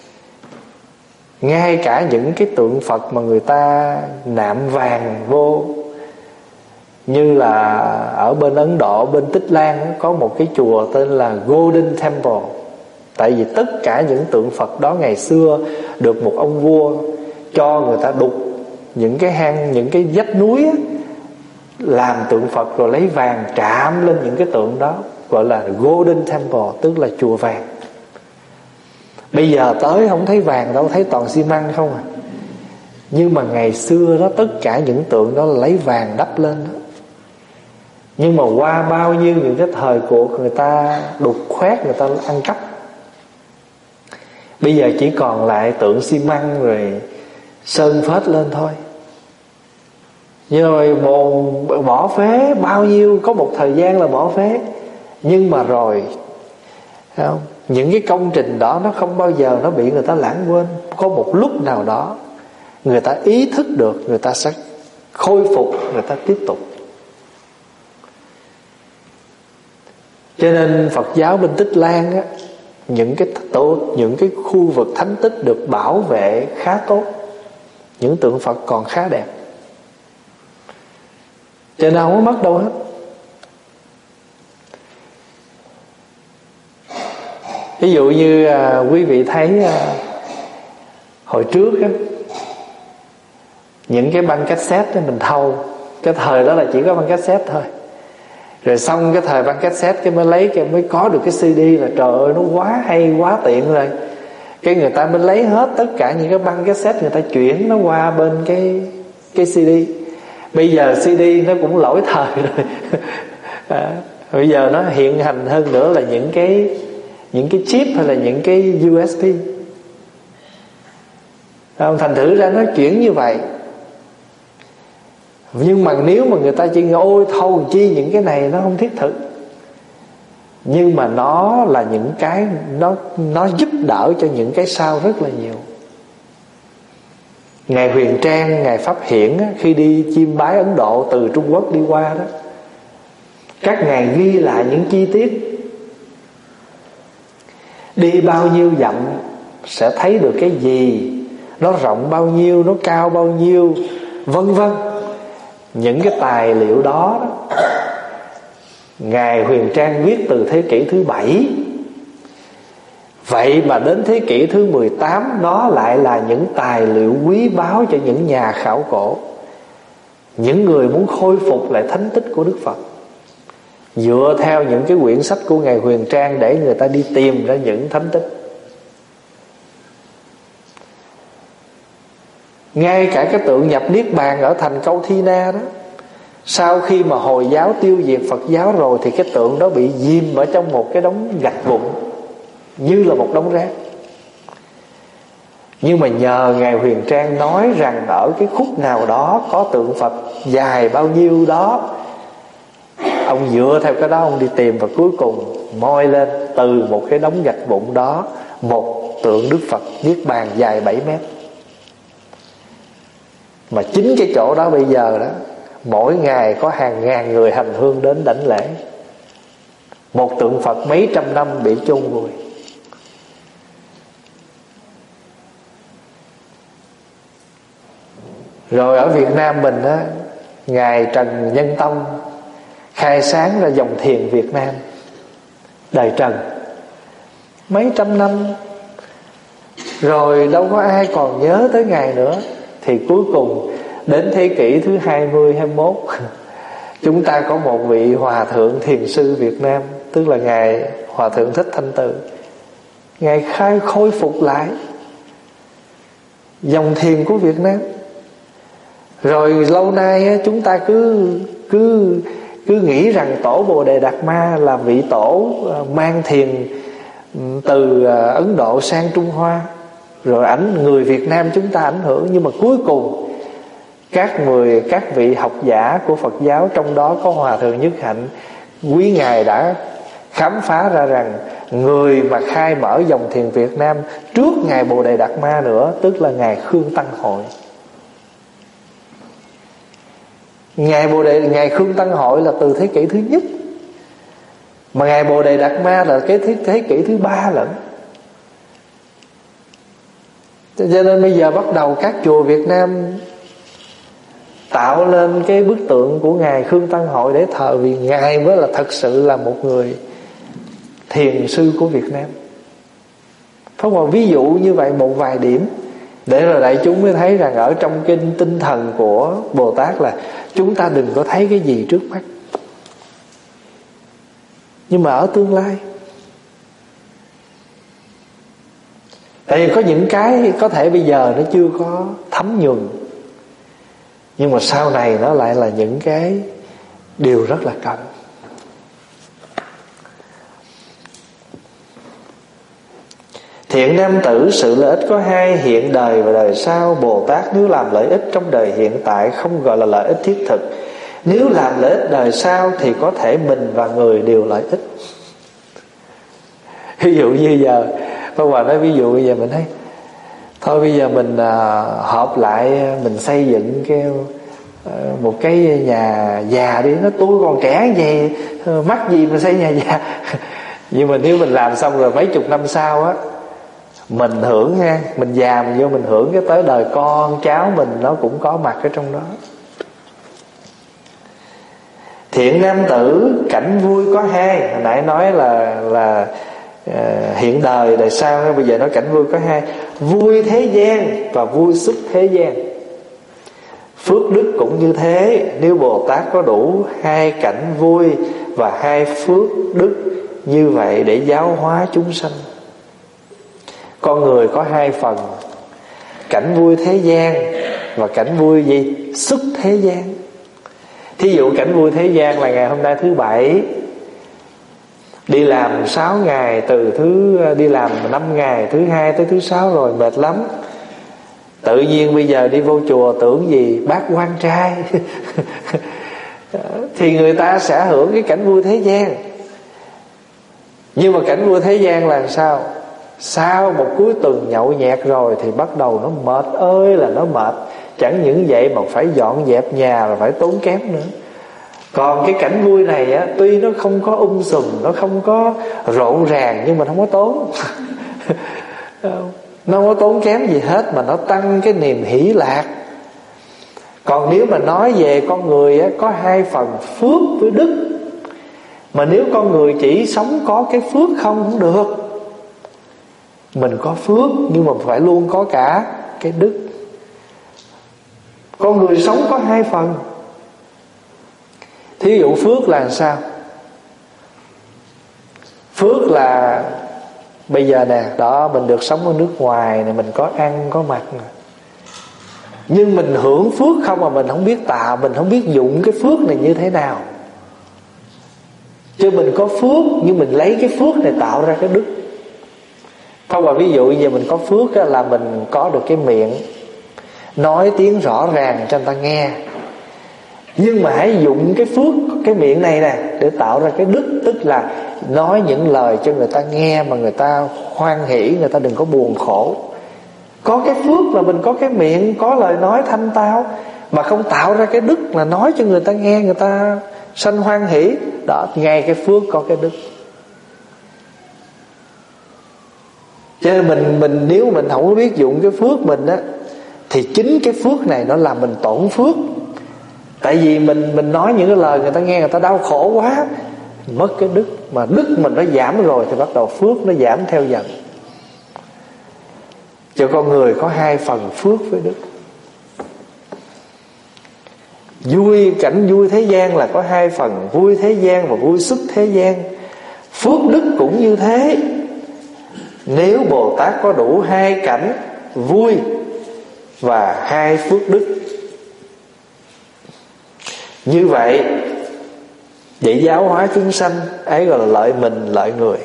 Ngay cả những cái tượng Phật mà người ta nạm vàng vô, như là ở bên Ấn Độ, bên Tích Lan có một cái chùa tên là Golden Temple. Tại vì tất cả những tượng Phật đó ngày xưa được một ông vua cho người ta đục những cái hang, những cái vách núi á, làm tượng Phật, rồi lấy vàng trạm lên những cái tượng đó, gọi là Golden Temple, tức là chùa vàng. Bây giờ tới không thấy vàng đâu, thấy toàn xi măng không à. Nhưng mà ngày xưa đó, tất cả những tượng đó là lấy vàng đắp lên đó. Nhưng mà qua bao nhiêu những cái thời cuộc, người ta đục khoét, người ta ăn cắp. Bây giờ chỉ còn lại tượng xi măng rồi sơn phết lên thôi. Rồi bỏ phế bao nhiêu, có một thời gian là bỏ phế. Nhưng mà rồi không? Những cái công trình đó nó không bao giờ nó bị người ta lãng quên. Có một lúc nào đó người ta ý thức được, người ta sẽ khôi phục, người ta tiếp tục. Cho nên Phật giáo bên Tích Lan á, những cái khu vực thánh tích được bảo vệ khá tốt, những tượng Phật còn khá đẹp, cho nên không có mất đâu hết. Ví dụ như quý vị thấy hồi trước á, những cái băng cassette đó mình thâu, cái thời đó là chỉ có băng cassette thôi. Rồi xong cái thời băng cassette cái mới lấy cái mới có được cái CD, là trời ơi nó quá hay quá tiện rồi. Cái người ta mới lấy hết tất cả những cái băng cassette, người ta chuyển nó qua bên cái CD. Bây giờ CD nó cũng lỗi thời rồi. Bây giờ nó hiện hành hơn nữa là những cái chip hay là những cái USB. Thành thử ra nó chuyển như vậy. Nhưng mà nếu mà người ta chỉ nghĩ ôi thâu chi những cái này nó không thiết thực, nhưng mà nó là những cái nó giúp đỡ cho những cái sau rất là nhiều. Ngài Huyền Trang, Ngài Pháp Hiển khi đi chiêm bái Ấn Độ từ Trung Quốc đi qua đó, các ngài ghi lại những chi tiết. Đi bao nhiêu dặm sẽ thấy được cái gì, nó rộng bao nhiêu, nó cao bao nhiêu, vân vân. Những cái tài liệu đó, Ngài Huyền Trang viết từ thế kỷ thứ 7. Vậy mà đến thế kỷ thứ 18 nó lại là những tài liệu quý báu cho những nhà khảo cổ, những người muốn khôi phục lại thánh tích của Đức Phật, dựa theo những cái quyển sách của Ngài Huyền Trang để người ta đi tìm ra những thánh tích. Ngay cả cái tượng nhập Niết Bàn ở thành Câu Thi Na đó, sau khi mà Hồi giáo tiêu diệt Phật giáo rồi thì cái tượng đó bị chìm ở trong một cái đống gạch vụn, như là một đống rác. Nhưng mà nhờ Ngài Huyền Trang nói rằng ở cái khúc nào đó có tượng Phật dài bao nhiêu đó, ông dựa theo cái đó ông đi tìm, và cuối cùng moi lên từ một cái đống gạch vụn đó một tượng Đức Phật Niết Bàn dài 7 mét. Mà chính cái chỗ đó bây giờ đó, mỗi ngày có hàng ngàn người hành hương đến đảnh lễ. Một tượng Phật mấy trăm năm bị chôn vùi. Rồi ở Việt Nam mình á, Ngài Trần Nhân Tông khai sáng ra dòng thiền Việt Nam đời Trần mấy trăm năm rồi, đâu có ai còn nhớ tới Ngài nữa. Thì cuối cùng đến thế kỷ thứ 20, 21 chúng ta có một vị Hòa Thượng Thiền sư Việt Nam, tức là Ngài Hòa Thượng Thích Thanh Từ. Ngài khôi phục lại dòng thiền của Việt Nam. Rồi lâu nay chúng ta cứ nghĩ rằng tổ Bồ Đề Đạt Ma là vị tổ mang thiền từ Ấn Độ sang Trung Hoa, rồi người Việt Nam chúng ta ảnh hưởng. Nhưng mà cuối cùng các vị học giả của Phật giáo, trong đó có Hòa Thượng Nhất Hạnh, quý ngài đã khám phá ra rằng người mà khai mở dòng thiền Việt Nam trước ngài Bồ Đề Đạt Ma nữa, tức là ngài Khương Tăng Hội. Ngài Khương Tăng Hội là từ thế kỷ thứ nhất, mà ngài Bồ Đề Đạt Ma là cái thế kỷ thứ 3 lận. Cho nên bây giờ bắt đầu các chùa Việt Nam tạo lên cái bức tượng của ngài Khương Tăng Hội để thờ, vì ngài mới là thật sự là một người thiền sư của Việt Nam. Không, mà ví dụ như vậy một vài điểm để rồi đại chúng mới thấy rằng ở trong kinh tinh thần của Bồ Tát là chúng ta đừng có thấy cái gì trước mắt, nhưng mà ở tương lai. Tại vì có những cái có thể bây giờ nó chưa có thấm nhuần, nhưng mà sau này nó lại là những cái điều rất là cần. Thiện nam tử, sự lợi ích có hai, hiện đời và đời sau. Bồ Tát nếu làm lợi ích trong đời hiện tại không gọi là lợi ích thiết thực. Nếu làm lợi ích đời sau thì có thể mình và người đều lợi ích. Ví dụ như giờ Pháp Hòa nói, ví dụ bây giờ mình thấy thôi bây giờ mình họp lại, mình xây dựng một cái nhà già đi. Nó tôi còn trẻ vậy, mắc gì mà xây nhà già. Nhưng mà nếu mình làm xong rồi mấy chục năm sau á, mình hưởng nha, mình già mình vô mình hưởng, cái tới đời con cháu mình nó cũng có mặt ở trong đó. Thiện nam tử, cảnh vui có hai. Hồi nãy nói là hiện đời đời sau. Bây giờ nói cảnh vui có hai: vui thế gian và vui xuất thế gian. Phước đức cũng như thế. Nếu Bồ Tát có đủ hai cảnh vui và hai phước đức như vậy để giáo hóa chúng sanh. Con người có hai phần: cảnh vui thế gian và cảnh vui gì? Xuất thế gian. Thí dụ cảnh vui thế gian là ngày hôm nay thứ Bảy, đi làm 6 ngày, đi làm 5 ngày, thứ Hai tới thứ Sáu rồi mệt lắm. Tự nhiên bây giờ đi vô chùa tưởng gì? Bác quan trai thì người ta sẽ hưởng cái cảnh vui thế gian. Nhưng mà cảnh vui thế gian là sao? Sau một cuối tuần nhậu nhẹt rồi thì bắt đầu nó mệt ơi là nó mệt. Chẳng những vậy mà phải dọn dẹp nhà là phải tốn kém nữa. Còn cái cảnh vui này á, tuy nó không có sùm, nó không có rộn ràng, nhưng mà nó không có tốn nó không có tốn kém gì hết, mà nó tăng cái niềm hỷ lạc. Còn nếu mà nói về con người á, có hai phần: phước với đức. Mà nếu con người chỉ sống có cái phước không được. Mình có phước nhưng mà phải luôn có cả cái đức. Con người sống có hai phần. Thí dụ phước là sao? Phước là bây giờ nè, đó, mình được sống ở nước ngoài này, mình có ăn có mặc nè. Nhưng mình hưởng phước không mà mình không biết tạo, mình không biết dụng cái phước này như thế nào. Chứ mình có phước nhưng mình lấy cái phước này tạo ra cái đức. Không, mà ví dụ giờ mình có phước á, là mình có được cái miệng nói tiếng rõ ràng cho người ta nghe. Nhưng mà hãy dụng cái phước, cái miệng này nè, để tạo ra cái đức. Tức là nói những lời cho người ta nghe mà người ta hoan hỷ, người ta đừng có buồn khổ. Có cái phước là mình có cái miệng, có lời nói thanh tao, mà không tạo ra cái đức là nói cho người ta nghe, người ta sanh hoan hỷ. Đó, ngay cái phước có cái đức. Cho nên mình nếu mình không có biết dụng cái phước mình á, thì chính cái phước này nó làm mình tổn phước. Tại vì mình nói những cái lời người ta nghe, người ta đau khổ quá, mất cái đức. Mà đức mình nó giảm rồi thì bắt đầu phước nó giảm theo dần. Cho con người có hai phần: phước với đức. Cảnh vui thế gian là có hai phần: vui thế gian và vui xuất thế gian. Phước đức cũng như thế. Nếu Bồ Tát có đủ hai cảnh vui và hai phước đức như vậy để giáo hóa chúng sanh, ấy gọi là lợi mình lợi người.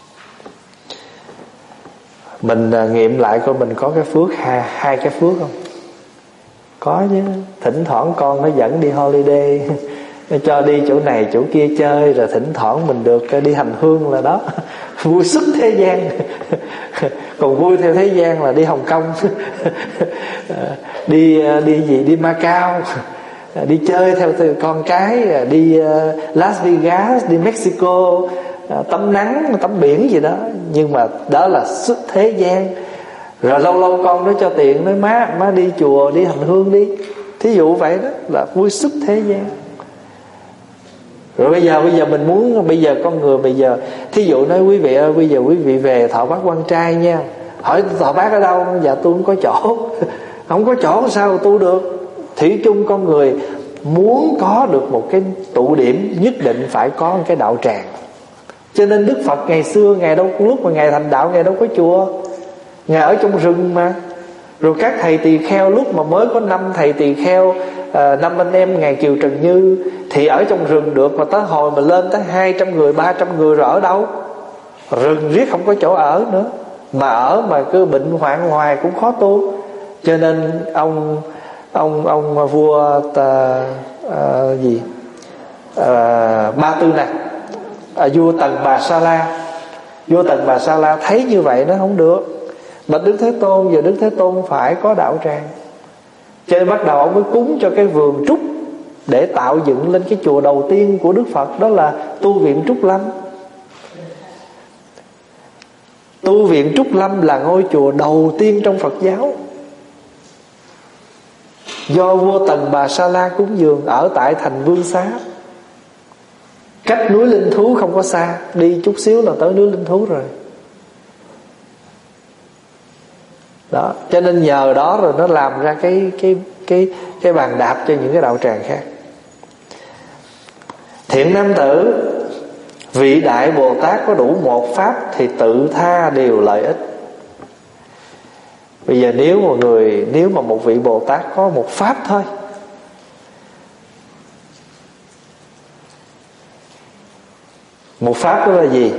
Mình nghiệm lại coi mình có cái phước hai cái phước không? Có chứ. Thỉnh thoảng con nó dẫn đi holiday, nó cho đi chỗ này chỗ kia chơi, rồi thỉnh thoảng mình được đi hành hương là đó vui xuất thế gian. Còn vui theo thế gian là đi Hồng Kông đi gì, đi Macau, đi chơi theo con cái, đi Las Vegas, đi Mexico, tắm nắng tắm biển gì đó. Nhưng mà đó là xuất thế gian. Rồi lâu lâu con nó cho tiền, nói má đi chùa, đi hành hương đi, thí dụ vậy đó, là vui xuất thế gian. Rồi bây giờ mình muốn, bây giờ con người bây giờ, thí dụ nói quý vị ơi, bây giờ quý vị về thọ bát quan trai nha. Hỏi thọ bát ở đâu? Dạ tôi không có chỗ. Không có chỗ sao tu được? Thủy chung con người muốn có được một cái tụ điểm nhất định phải có một cái đạo tràng. Cho nên Đức Phật ngày xưa, Ngài đâu lúc mà Ngài thành đạo, Ngài đâu có chùa, Ngài ở trong rừng mà. Rồi các thầy tỳ kheo, lúc mà mới có 5 thầy tỳ kheo, 5 anh em Ngài Kiều Trần Như, thì ở trong rừng được. Mà tới hồi mà lên tới 200 người, 300 người rồi ở đâu? Rừng riết không có chỗ ở nữa. Mà ở mà cứ bệnh hoạn hoài cũng khó tu. Cho nên ông vua Ba Tư này, vua Tần Bà Sa La. Vua Tần Bà Sa La thấy như vậy nó không được. Bạch Đức Thế Tôn, giờ Đức Thế Tôn phải có đạo tràng. Cho nên bắt đầu ông mới cúng cho cái vườn trúc để tạo dựng lên cái chùa đầu tiên của Đức Phật, đó là tu viện Trúc Lâm. Tu viện Trúc Lâm là ngôi chùa đầu tiên trong Phật giáo, do vua Tần Bà Sa La cúng dường ở tại thành Vương Xá. Cách núi Linh Thú không có xa, đi chút xíu là tới núi Linh Thú rồi. Đó, cho nên nhờ đó rồi nó làm ra cái bàn đạp cho những cái đạo tràng khác. Thiện nam tử, vị đại Bồ Tát có đủ một pháp thì tự tha đều lợi ích. Bây giờ nếu mà một vị Bồ Tát có một pháp thôi, một pháp đó là gì?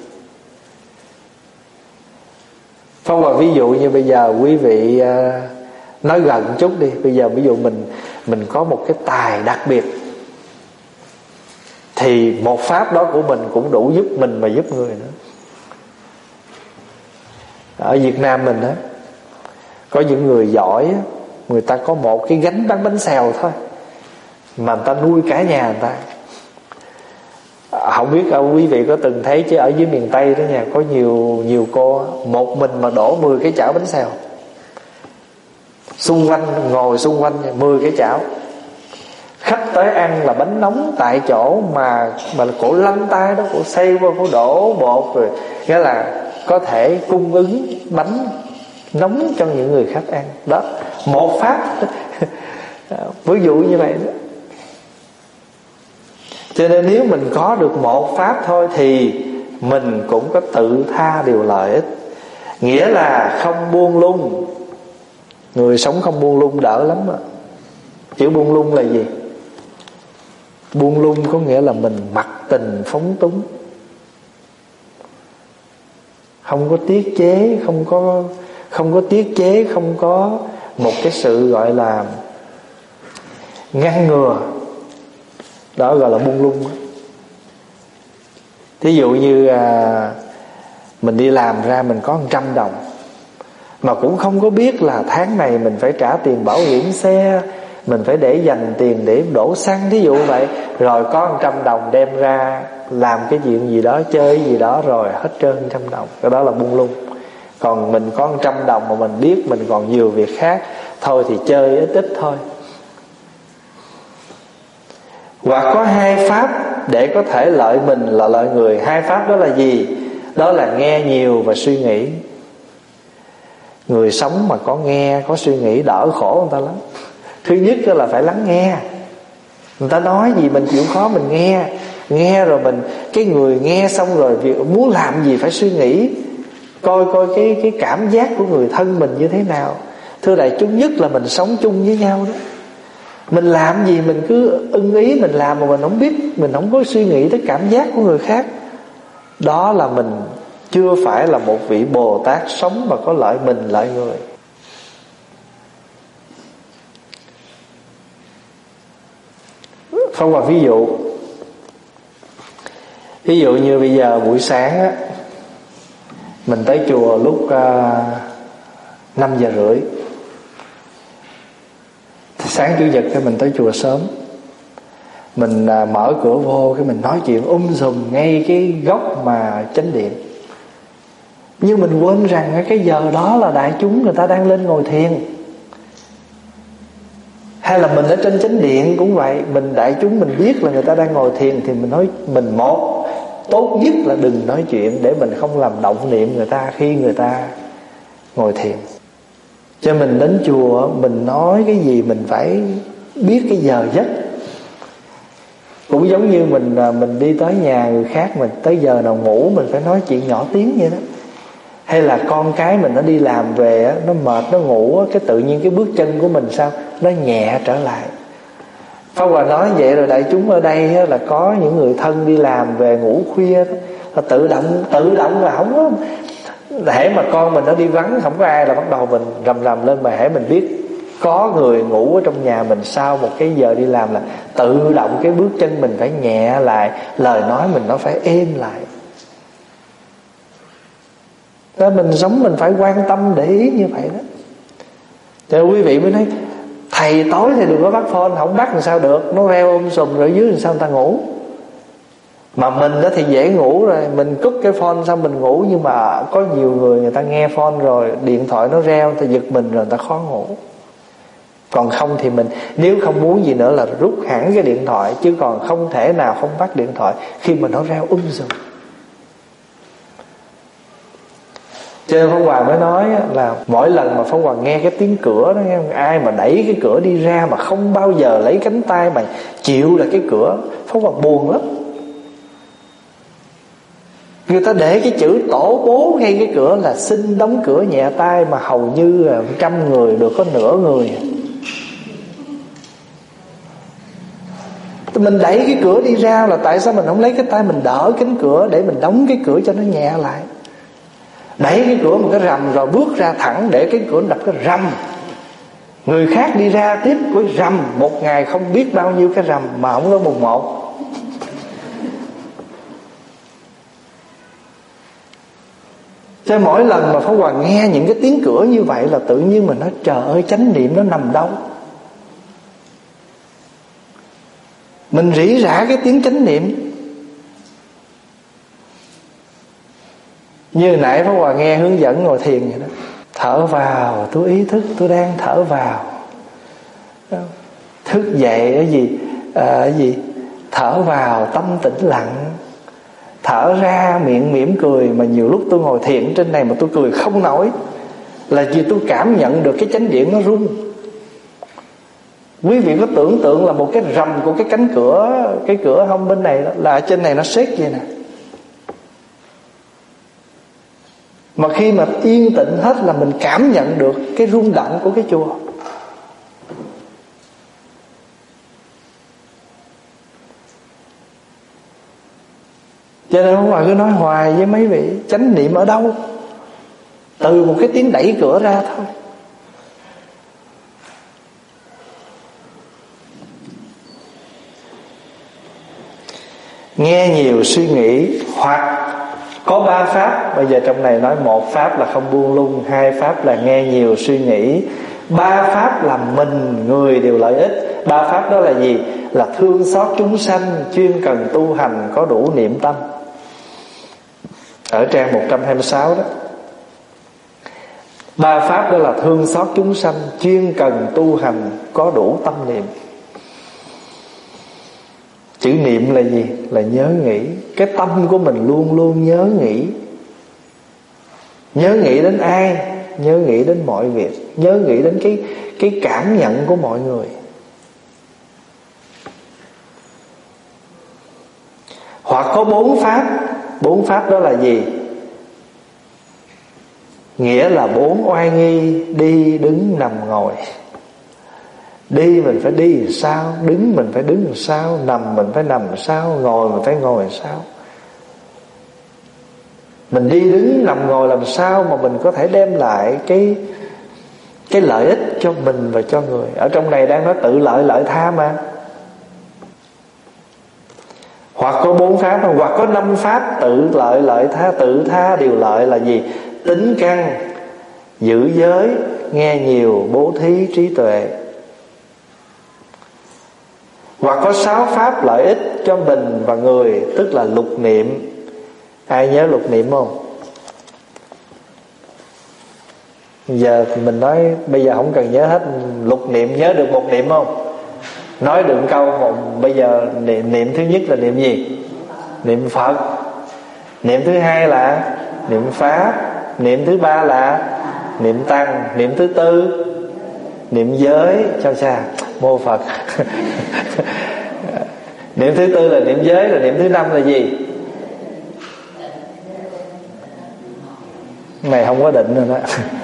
Phong và ví dụ như bây giờ quý vị nói gần chút đi. Bây giờ ví dụ mình có một cái tài đặc biệt, thì một pháp đó của mình cũng đủ giúp mình mà giúp người nữa. Ở Việt Nam mình á, có những người giỏi á, người ta có một cái gánh bán bánh xèo thôi mà người ta nuôi cả nhà người ta. Không biết quý vị có từng thấy chứ ở dưới miền Tây đó nha, có nhiều cô một mình mà đổ 10 cái chảo bánh xèo, ngồi xung quanh 10 cái chảo. Khách tới ăn là bánh nóng tại chỗ, mà cổ lăn tay đó, cổ xay qua, cổ đổ bột rồi, nghĩa là có thể cung ứng bánh nóng cho những người khách ăn. Đó, một pháp ví dụ như vậy đó. Cho nên nếu mình có được một pháp thôi thì mình cũng có tự tha điều lợi ích. Nghĩa là không buông lung. Người sống không buông lung đỡ lắm đó. Chữ buông lung là gì? Buông lung có nghĩa là mình mặc tình phóng túng, không có tiết chế, không có một cái sự gọi là ngăn ngừa. Đó gọi là buông lung. Thí dụ như mình đi làm ra mình có 100 đồng, mà cũng không có biết là tháng này mình phải trả tiền bảo hiểm xe, mình phải để dành tiền để đổ xăng, thí dụ vậy. Rồi có 100 đồng đem ra làm cái chuyện gì đó, chơi gì đó, rồi hết trơn 100 đồng. Cái đó là buông lung. Còn mình có 100 đồng mà mình biết mình còn nhiều việc khác, thôi thì chơi ít ít thôi. Hoặc có hai pháp để có thể lợi mình là lợi người. Hai pháp đó là gì? Đó là nghe nhiều và suy nghĩ. Người sống mà có nghe, có suy nghĩ đỡ khổ người ta lắm. Thứ nhất là phải lắng nghe. Người ta nói gì mình chịu khó mình nghe. Nghe rồi mình, cái người nghe xong rồi việc muốn làm gì phải suy nghĩ, coi cái cảm giác của người thân mình như thế nào. Thưa đại chúng, nhất là mình sống chung với nhau đó, mình làm gì mình cứ ưng ý mình làm mà mình không biết, mình không có suy nghĩ tới cảm giác của người khác. Đó là mình chưa phải là một vị Bồ Tát sống mà có lợi mình lợi người. Phong vào ví dụ như bây giờ buổi sáng á, mình tới chùa lúc 5:30. Sáng Chủ nhật thì mình tới chùa sớm, mình mở cửa vô cái mình nói chuyện sùm ngay cái góc mà chánh điện. Nhưng mình quên rằng cái giờ đó là đại chúng người ta đang lên ngồi thiền. Hay là mình ở trên chánh điện cũng vậy, đại chúng mình biết là người ta đang ngồi thiền thì mình nói, mình tốt nhất là đừng nói chuyện để mình không làm động niệm người ta khi người ta ngồi thiền. Cho mình đến chùa mình nói cái gì mình phải biết cái giờ giấc. Cũng giống như mình đi tới nhà người khác, mình tới giờ nào ngủ mình phải nói chuyện nhỏ tiếng vậy đó. Hay là con cái mình nó đi làm về á, nó mệt nó ngủ á, cái tự nhiên cái bước chân của mình sao nó nhẹ trở lại. Pháp Hòa nói vậy rồi đại chúng ở đây á, là có những người thân đi làm về ngủ khuya đó, là tự động là không có, hễ mà con mình nó đi vắng không có ai là bắt đầu mình rầm lên. Mà hễ mình biết có người ngủ ở trong nhà mình sau một cái giờ đi làm là tự động cái bước chân mình phải nhẹ lại, lời nói mình nó phải êm lại. Đó, mình sống mình phải quan tâm để ý như vậy đó. Cho quý vị mới nói thầy tối thì đừng có bắt phone, không bắt làm sao được, nó reo sùm rồi dưới làm sao người ta ngủ. Mà mình đó thì dễ ngủ rồi, mình cúp cái phone xong mình ngủ. Nhưng mà có nhiều người ta nghe phone rồi điện thoại nó reo, ta giật mình rồi ta khó ngủ. Còn không thì mình nếu không muốn gì nữa là rút hẳn cái điện thoại, chứ còn không thể nào không bắt điện thoại khi mà nó reo rồi. Cho nên Pháp Hòa mới nói là mỗi lần mà Pháp Hòa nghe cái tiếng cửa đó, ai mà đẩy cái cửa đi ra mà không bao giờ lấy cánh tay mà chịu là cái cửa, Pháp Hòa buồn lắm. Người ta để cái chữ tổ bố ngay cái cửa là xin đóng cửa nhẹ tay, mà hầu như 100 người được có nửa người. Mình đẩy cái cửa đi ra là tại sao mình không lấy cái tay mình đỡ cánh cửa để mình đóng cái cửa cho nó nhẹ lại. Đẩy cái cửa một cái rầm rồi bước ra thẳng để cái cửa đập cái rầm. Người khác đi ra tiếp với rầm, một ngày không biết bao nhiêu cái rầm mà không có mùng một. Cho mỗi lần mà Pháp Hòa nghe những cái tiếng cửa như vậy là tự nhiên mình nói trời ơi, chánh niệm nó nằm đâu? Mình rỉ rả cái tiếng chánh niệm. Như nãy Pháp Hòa nghe hướng dẫn ngồi thiền vậy đó. Thở vào, tôi ý thức tôi đang thở vào. Thức dậy cái gì? Thở vào tâm tĩnh lặng. Thở ra miệng mỉm cười. Mà nhiều lúc tôi ngồi thiền trên này mà tôi cười không nổi, là vì tôi cảm nhận được cái chánh điện nó rung. Quý vị có tưởng tượng là một cái rầm của cái cánh cửa, cái cửa hông bên này đó, là ở trên này nó xếp vậy nè. Mà khi mà yên tĩnh hết là mình cảm nhận được cái rung động của cái chùa. Cho nên Pháp Hòa cứ nói hoài với mấy vị, chánh niệm ở đâu? Từ một cái tiếng đẩy cửa ra thôi. Nghe nhiều suy nghĩ, hoặc có 3 pháp. Bây giờ trong này nói 1 pháp là không buông lung, 2 pháp là nghe nhiều suy nghĩ, 3 pháp là mình người đều lợi ích. 3 pháp đó là gì? Là thương xót chúng sanh, chuyên cần tu hành, có đủ niệm tâm. Ở trang 126 đó. 3 pháp đó là thương xót chúng sanh, chuyên cần tu hành, có đủ tâm niệm. Chữ niệm là gì? Là nhớ nghĩ. Cái tâm của mình luôn luôn nhớ nghĩ. Nhớ nghĩ đến ai? Nhớ nghĩ đến mọi việc. Nhớ nghĩ đến cái cảm nhận của mọi người. Hoặc có 4 pháp. 4 pháp đó là gì? Nghĩa là 4 oai nghi: đi, đứng, nằm, ngồi. Đi mình phải đi làm sao, đứng mình phải đứng làm sao, nằm mình phải nằm làm sao, ngồi mình phải ngồi làm sao. Mình đi đứng nằm ngồi làm sao mà mình có thể đem lại cái lợi ích cho mình và cho người. Ở trong này đang nói tự lợi lợi tha mà. Hoặc có 4 pháp, hoặc có 5 pháp tự lợi lợi tha. Tự tha điều lợi là gì? Tính căn, giữ giới, nghe nhiều, bố thí, trí tuệ. Hoặc có 6 pháp lợi ích cho mình và người, tức là lục niệm. Ai nhớ lục niệm không? Giờ mình nói bây giờ không cần nhớ hết lục niệm, nhớ được một niệm không? Nói được câu một. Bây giờ niệm thứ nhất là niệm gì? Niệm Phật. Niệm thứ hai là niệm Pháp. Niệm thứ ba là niệm Tăng. Niệm thứ tư niệm giới. Sao xa mô Phật. Niệm thứ tư là niệm giới. Rồi niệm thứ 5 là gì? Này không có định rồi đó.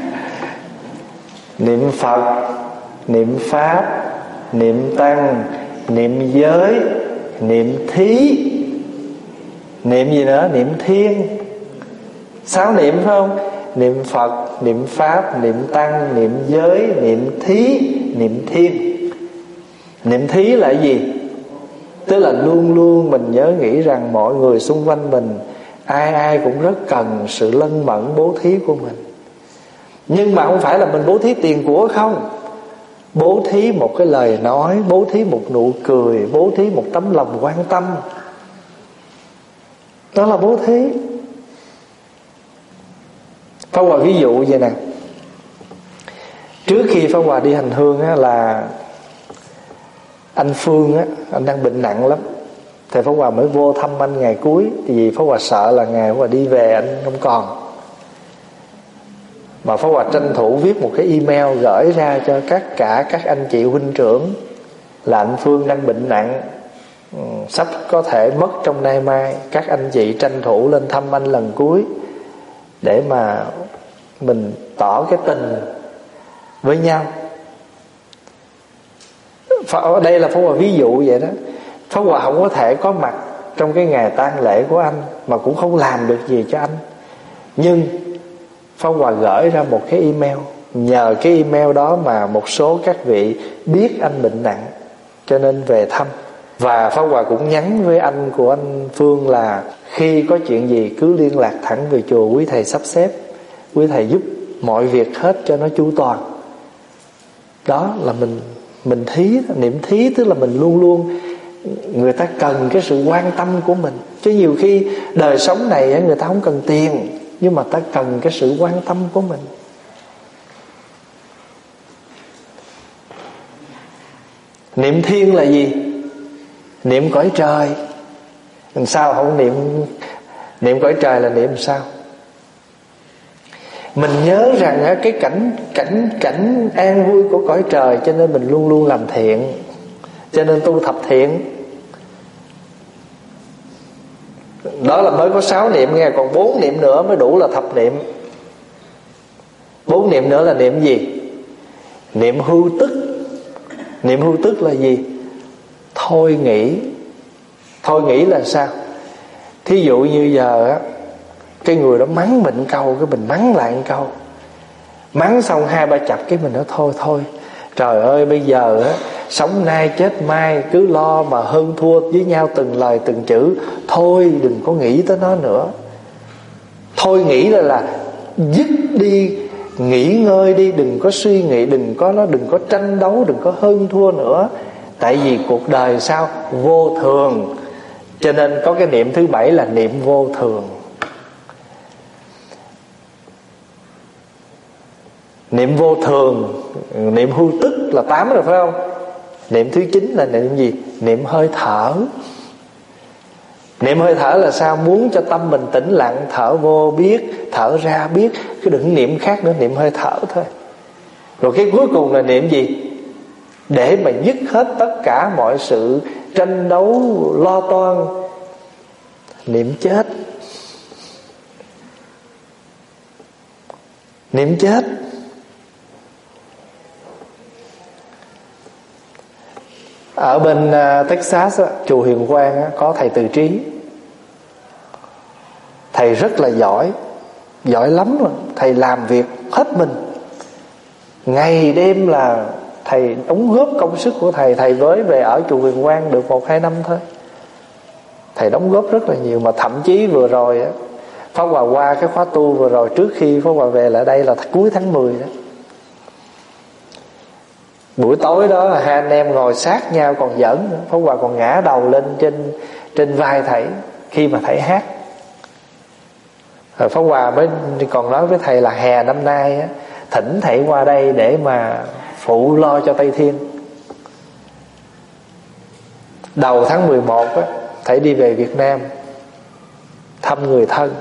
Niệm Phật, niệm Pháp, niệm Tăng, niệm giới, niệm thí. Niệm gì nữa? Niệm thiên. 6 niệm phải không? Niệm Phật, niệm Pháp, niệm Tăng, niệm giới, niệm thí, niệm thiên. Niệm thí là gì? Tức là luôn luôn mình nhớ nghĩ rằng mọi người xung quanh mình, ai ai cũng rất cần sự lân mẫn bố thí của mình. Nhưng mà không phải là mình bố thí tiền của không. Bố thí một cái lời nói, bố thí một nụ cười, bố thí một tấm lòng quan tâm. Đó là bố thí. Có một ví dụ vậy nè. Trước khi Pháp Hòa đi hành hương á, là anh Phương á, anh đang bệnh nặng lắm. Thì Pháp Hòa mới vô thăm anh ngày cuối. Vì Pháp Hòa sợ là ngày Pháp Hòa đi về anh không còn. Mà Pháp Hòa tranh thủ viết một cái email gửi ra cho cả các anh chị huynh trưởng là anh Phương đang bệnh nặng, sắp có thể mất trong nay mai. Các anh chị tranh thủ lên thăm anh lần cuối để mà mình tỏ cái tình với nhau. Ở đây là Pháp Hòa ví dụ vậy đó. Pháp Hòa không có thể có mặt trong cái ngày tang lễ của anh, mà cũng không làm được gì cho anh. Nhưng Pháp Hòa gửi ra một cái email. Nhờ cái email đó mà một số các vị biết anh bệnh nặng, cho nên về thăm. Và Pháp Hòa cũng nhắn với anh của anh Phương là khi có chuyện gì cứ liên lạc thẳng về chùa, quý thầy sắp xếp, quý thầy giúp mọi việc hết cho nó chu toàn. Đó là mình thí. Niệm thí tức là mình luôn luôn, người ta cần cái sự quan tâm của mình. Chứ nhiều khi đời sống này người ta không cần tiền, nhưng mà ta cần cái sự quan tâm của mình. Niệm thiên là gì? Niệm cõi trời. Làm sao không niệm cõi trời là niệm sao? Mình nhớ rằng cái cảnh an vui của cõi trời, cho nên mình luôn luôn làm thiện, cho nên tu thập thiện. Đó là mới có 6 niệm nghe, còn 4 niệm nữa mới đủ là thập niệm. 4 niệm nữa là niệm gì? Niệm hưu tức. Niệm hưu tức là gì? Thôi nghĩ. Thôi nghĩ là sao? Thí dụ như giờ á, cái người đó mắng mình câu, cái mình mắng lại một câu. Mắng xong 2-3 chập cái mình nói thôi trời ơi, bây giờ á, sống nay chết mai, cứ lo mà hơn thua với nhau từng lời từng chữ. Thôi đừng có nghĩ tới nó nữa. Thôi nghĩ là dứt đi, nghỉ ngơi đi, đừng có suy nghĩ, đừng có tranh đấu, đừng có hơn thua nữa. Tại vì cuộc đời sao? Vô thường. Cho nên có cái niệm thứ 7 là niệm vô thường. Niệm vô thường, niệm hưu tức là 8 rồi phải không? Niệm thứ 9 là niệm gì? Niệm hơi thở. Niệm hơi thở là sao? Muốn cho tâm mình tĩnh lặng, thở vô biết, thở ra biết. Cứ đừng niệm khác nữa, niệm hơi thở thôi. Rồi cái cuối cùng là niệm gì? Để mà dứt hết tất cả mọi sự tranh đấu, lo toan. Niệm chết. Niệm chết. Ở bên Texas chùa Hiền Quang có thầy Từ Trí. Thầy rất là giỏi, giỏi lắm rồi. Thầy làm việc hết mình, ngày đêm là thầy đóng góp công sức của thầy. Thầy mới về ở chùa Hiền Quang được 1-2 năm thôi, thầy đóng góp rất là nhiều. Mà thậm chí vừa rồi Pháp Hòa qua cái khóa tu vừa rồi, trước khi Pháp Hòa về lại đây là cuối tháng 10 đó. Buổi tối đó hai anh em ngồi sát nhau còn giỡn nữa. Pháp Hòa còn ngã đầu lên trên vai thầy khi mà thầy hát. Rồi Pháp Hòa mới còn nói với thầy là hè năm nay thỉnh thầy qua đây để mà phụ lo cho Tây Thiên. Đầu tháng 11 thầy đi về Việt Nam thăm người thân.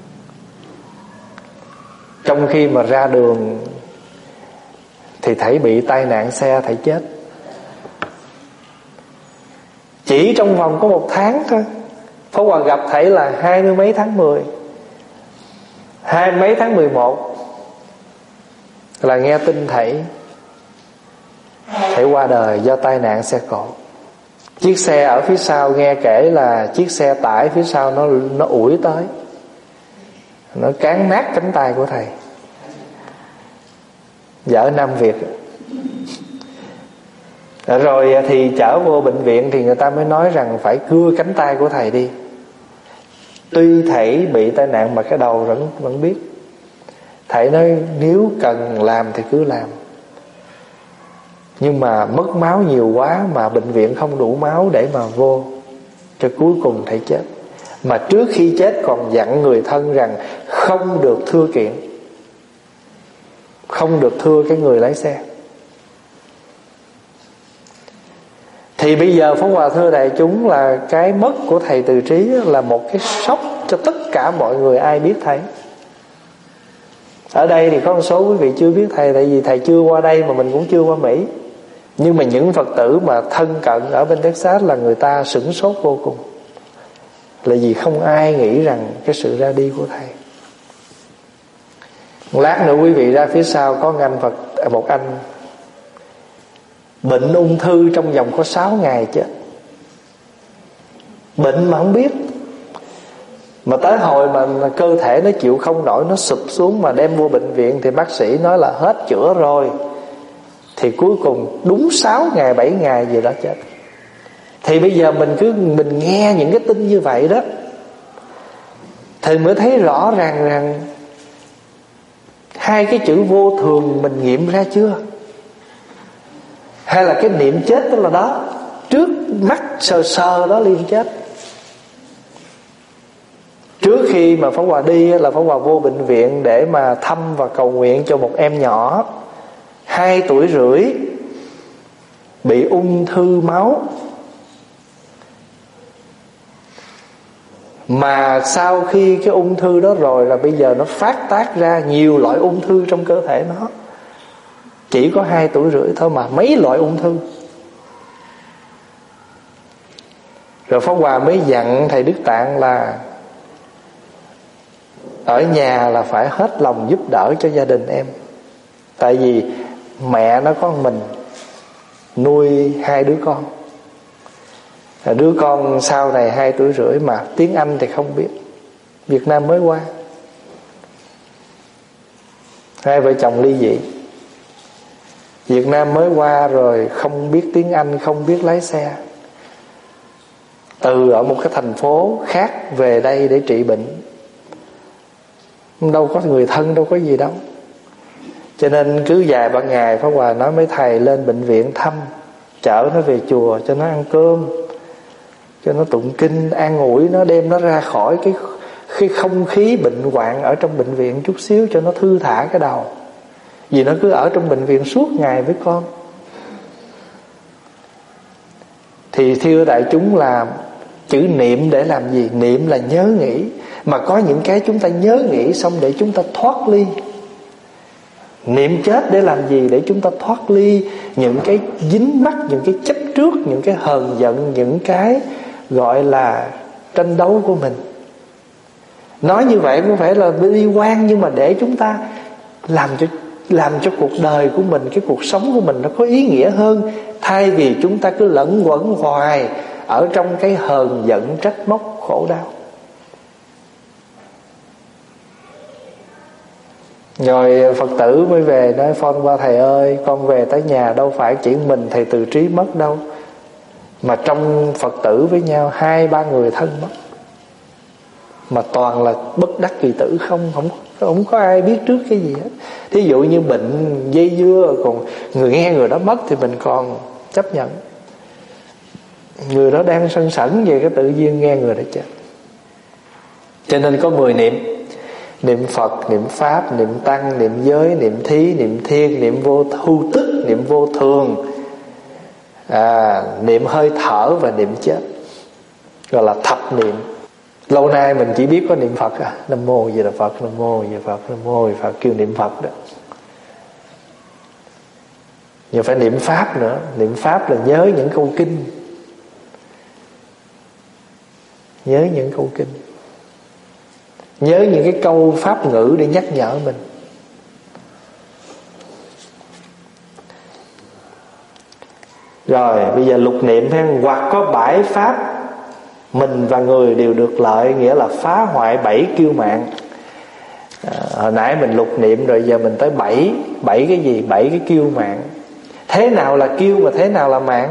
Trong khi mà ra đường thì thầy bị tai nạn xe, thầy chết. Chỉ trong vòng có 1 tháng thôi. Pháp Hòa gặp thầy là 20 mấy tháng 10, 20 mấy tháng 11 là nghe tin thầy qua đời do tai nạn xe cộ. Chiếc xe ở phía sau nghe kể là chiếc xe tải phía sau nó ủi tới, nó cán nát cánh tay của thầy. Vợ Nam Việt. Rồi thì chở vô bệnh viện thì người ta mới nói rằng phải cưa cánh tay của thầy đi. Tuy thầy bị tai nạn mà cái đầu vẫn biết. Thầy nói nếu cần làm thì cứ làm, nhưng mà mất máu nhiều quá mà bệnh viện không đủ máu để mà vô, cho cuối cùng thầy chết. Mà trước khi chết còn dặn người thân rằng không được thưa kiện, không được thưa cái người lái xe. Thì bây giờ Pháp Hòa thưa đại chúng là cái mất của thầy Từ Trí là một cái sốc cho tất cả mọi người ai biết thầy. Ở đây thì có một số quý vị chưa biết thầy, tại vì thầy chưa qua đây mà mình cũng chưa qua Mỹ. Nhưng mà những Phật tử mà thân cận ở bên Texas là người ta sửng sốt vô cùng, là vì không ai nghĩ rằng cái sự ra đi của thầy. Lát nữa quý vị ra phía sau có một anh bệnh ung thư trong vòng có 6 ngày chết. Bệnh mà không biết, mà tới hồi mà cơ thể nó chịu không nổi, nó sụp xuống mà đem vô bệnh viện thì bác sĩ nói là hết chữa rồi. Thì cuối cùng đúng 6 ngày 7 ngày gì đó chết. Thì bây giờ mình nghe những cái tin như vậy đó thì mới thấy rõ ràng rằng hai cái chữ vô thường mình nghiệm ra chưa? Hay là cái niệm chết đó là đó, trước mắt sờ sờ đó liền chết. Trước khi mà Pháp Hòa đi là Pháp Hòa vô bệnh viện để mà thăm và cầu nguyện cho một em nhỏ 2 tuổi rưỡi bị ung thư máu. Mà sau khi cái ung thư đó rồi là bây giờ nó phát tác ra nhiều loại ung thư trong cơ thể nó. Chỉ có 2 tuổi rưỡi thôi mà mấy loại ung thư. Rồi Pháp Hòa mới dặn thầy Đức Tạng là ở nhà là phải hết lòng giúp đỡ cho gia đình em. Tại vì mẹ nó có mình nuôi 2 đứa con. Đứa con sau này 2 tuổi rưỡi mà tiếng Anh thì không biết, Việt Nam mới qua. 2 vợ chồng ly dị, Việt Nam mới qua rồi không biết tiếng Anh, không biết lái xe. Từ ở một cái thành phố khác về đây để trị bệnh, đâu có người thân, đâu có gì đâu. Cho nên cứ vài ba ngày Pháp Hòa nói mấy thầy lên bệnh viện thăm, chở nó về chùa cho nó ăn cơm, cho nó tụng kinh, an ủi nó, đem nó ra khỏi cái không khí bệnh hoạn ở trong bệnh viện chút xíu cho nó thư thả cái đầu. Vì nó cứ ở trong bệnh viện suốt ngày với con. Thì thưa đại chúng là chữ niệm để làm gì? Niệm là nhớ nghĩ. Mà có những cái chúng ta nhớ nghĩ xong để chúng ta thoát ly. Niệm chết để làm gì? Để chúng ta thoát ly những cái dính mắc, những cái chấp trước, những cái hờn giận, những cái gọi là tranh đấu của mình. Nói như vậy không phải là bi quan, nhưng mà để chúng ta làm cho cuộc đời của mình, cái cuộc sống của mình nó có ý nghĩa hơn, thay vì chúng ta cứ lẫn quẩn hoài ở trong cái hờn giận, trách móc, khổ đau. Rồi Phật tử mới về nói phone qua thầy ơi, con về tới nhà đâu phải chỉ mình thầy Từ Trí mất đâu, mà trong Phật tử với nhau 2-3 người thân mất. Mà toàn là bất đắc kỳ tử, không có ai biết trước cái gì hết. Thí dụ như bệnh dây dưa, còn người nghe người đó mất thì mình còn chấp nhận. Người đó đang sân sẩn về cái tự nhiên nghe người đó chết. Cho nên có 10 niệm: niệm Phật, niệm Pháp, niệm Tăng, niệm giới, niệm thí, niệm thiên, niệm vô thu tức, niệm vô thường, niệm hơi thở và niệm chết, gọi là thập niệm. Lâu nay mình chỉ biết có niệm Phật Nam mô Di Đà Phật, Nam mô Di Đà Phật, Nam mô Di Đà Phật, kêu niệm Phật đó. Nhưng phải niệm Pháp nữa. Niệm Pháp là nhớ những câu kinh, nhớ những câu kinh, nhớ những cái câu pháp ngữ để nhắc nhở mình. Rồi bây giờ lục niệm ha. Hoặc có 7 pháp mình và người đều được lợi, nghĩa là phá hoại 7 kiêu mạng. Hồi nãy mình lục niệm rồi, giờ mình tới 7 cái gì? 7 cái kiêu mạng. Thế nào là kiêu mà thế nào là mạng?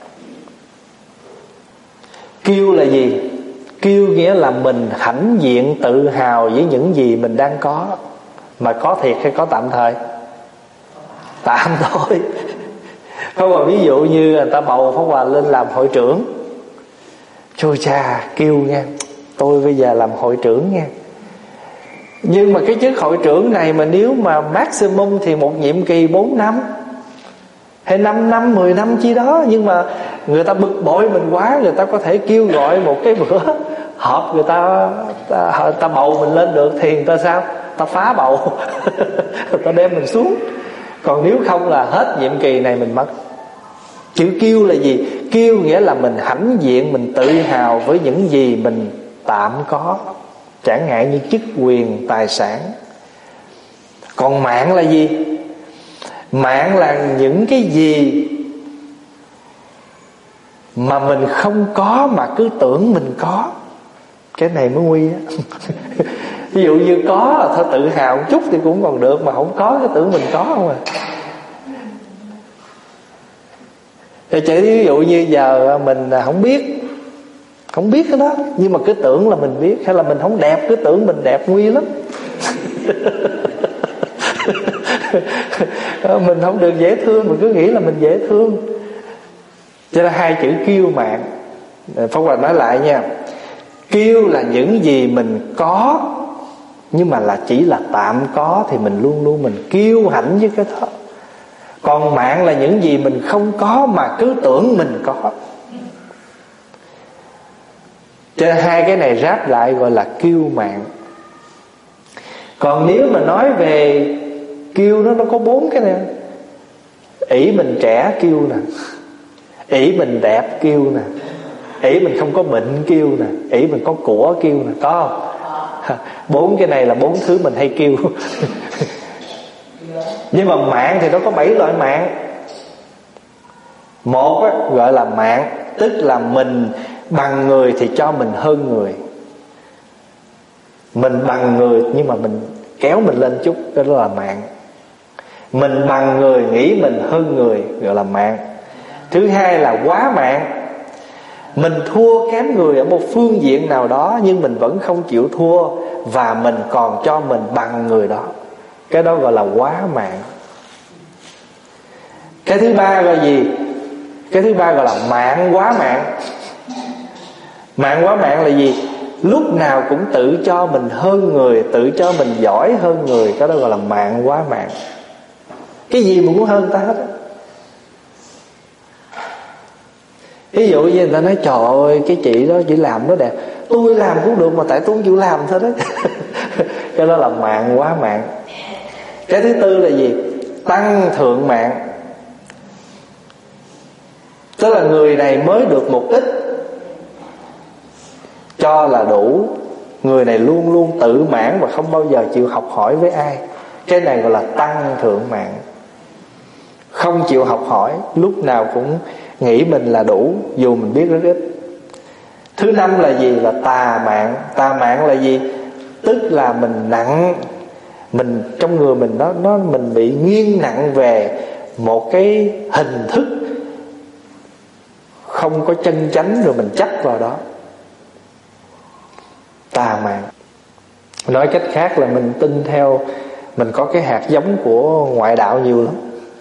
Kiêu là gì? Kiêu nghĩa là mình hãnh diện tự hào với những gì mình đang có. Mà có thiệt hay có tạm thời? Tạm thôi. Không, mà ví dụ như người ta bầu Pháp Hòa lên làm hội trưởng, chôi cha kêu nha, tôi bây giờ làm hội trưởng nha. Nhưng mà cái chức hội trưởng này mà nếu mà maximum thì một nhiệm kỳ 4 năm hay 5 năm, 10 năm chi đó. Nhưng mà người ta bực bội mình quá, người ta có thể kêu gọi một cái bữa họp, người ta bầu mình lên được thì người ta sao? Ta phá bầu người ta đem mình xuống. Còn nếu không là hết nhiệm kỳ này mình mất. Chữ kiêu là gì? Kiêu nghĩa là mình hãnh diện, mình tự hào với những gì mình tạm có, chẳng hạn như chức quyền, tài sản. Còn mạn là gì? Mạn là những cái gì mà mình không có mà cứ tưởng mình có. Cái này mới nguy á. Ví dụ như có thôi tự hào một chút thì cũng còn được, mà không có cái tưởng mình có không à. Chứ ví dụ như giờ mình không biết cái đó, nhưng mà cứ tưởng là mình biết. Hay là mình không đẹp, cứ tưởng mình đẹp, nguy lắm. Mình không được dễ thương, mình cứ nghĩ là mình dễ thương. Cho nên hai chữ kiêu mạn. Pháp Hòa nói lại nha. Kiêu là những gì mình có, nhưng mà chỉ là tạm có, thì mình luôn luôn mình kiêu hãnh với cái đó. Còn mạn là những gì mình không có mà cứ tưởng mình có. Cho nên hai cái này ráp lại gọi là kiêu mạn. Còn nếu mà nói về kiêu, nó có 4 cái này. ỷ mình trẻ kiêu nè, ỷ mình đẹp kiêu nè, ỷ mình không có bệnh kiêu nè, ỷ mình có của kiêu nè. Có không? 4 cái này là 4 thứ mình hay kiêu. Nhưng mà mạn thì nó có 7 loại mạn. Một á, gọi là mạn, tức là mình bằng người thì cho mình hơn người. Mình bằng người nhưng mà mình kéo mình lên chút, đó là mạn. Mình bằng người nghĩ mình hơn người, gọi là mạn. Thứ hai là quá mạn. Mình thua kém người ở một phương diện nào đó, nhưng mình vẫn không chịu thua, và mình còn cho mình bằng người đó. Cái đó gọi là quá mạn. Cái thứ ba gọi gì? Cái thứ ba gọi là mạn quá mạn. Mạn quá mạn là gì? Lúc nào cũng tự cho mình hơn người, tự cho mình giỏi hơn người. Cái đó gọi là mạn quá mạn. Cái gì mà cũng hơn ta hết á. Ví dụ như người ta nói trời ơi cái chị đó chỉ làm nó đẹp, tôi làm cũng được mà tại tôi không chịu làm thôi đó. Cái đó là mạn quá mạn. Cái thứ tư là gì? Tăng thượng mạn. Tức là người này mới được một ít, cho là đủ. Người này luôn luôn tự mãn và không bao giờ chịu học hỏi với ai. Cái này gọi là tăng thượng mạn. Không chịu học hỏi, lúc nào cũng nghĩ mình là đủ, dù mình biết rất ít. Thứ năm là gì? Là tà mạn. Tà mạn là gì? Tức là mình nặng, mình trong người mình mình bị nghiêng nặng về một cái hình thức không có chân chánh, rồi mình chấp vào đó. Tà mạn. Nói cách khác là mình tin theo, mình có cái hạt giống của ngoại đạo nhiều lắm.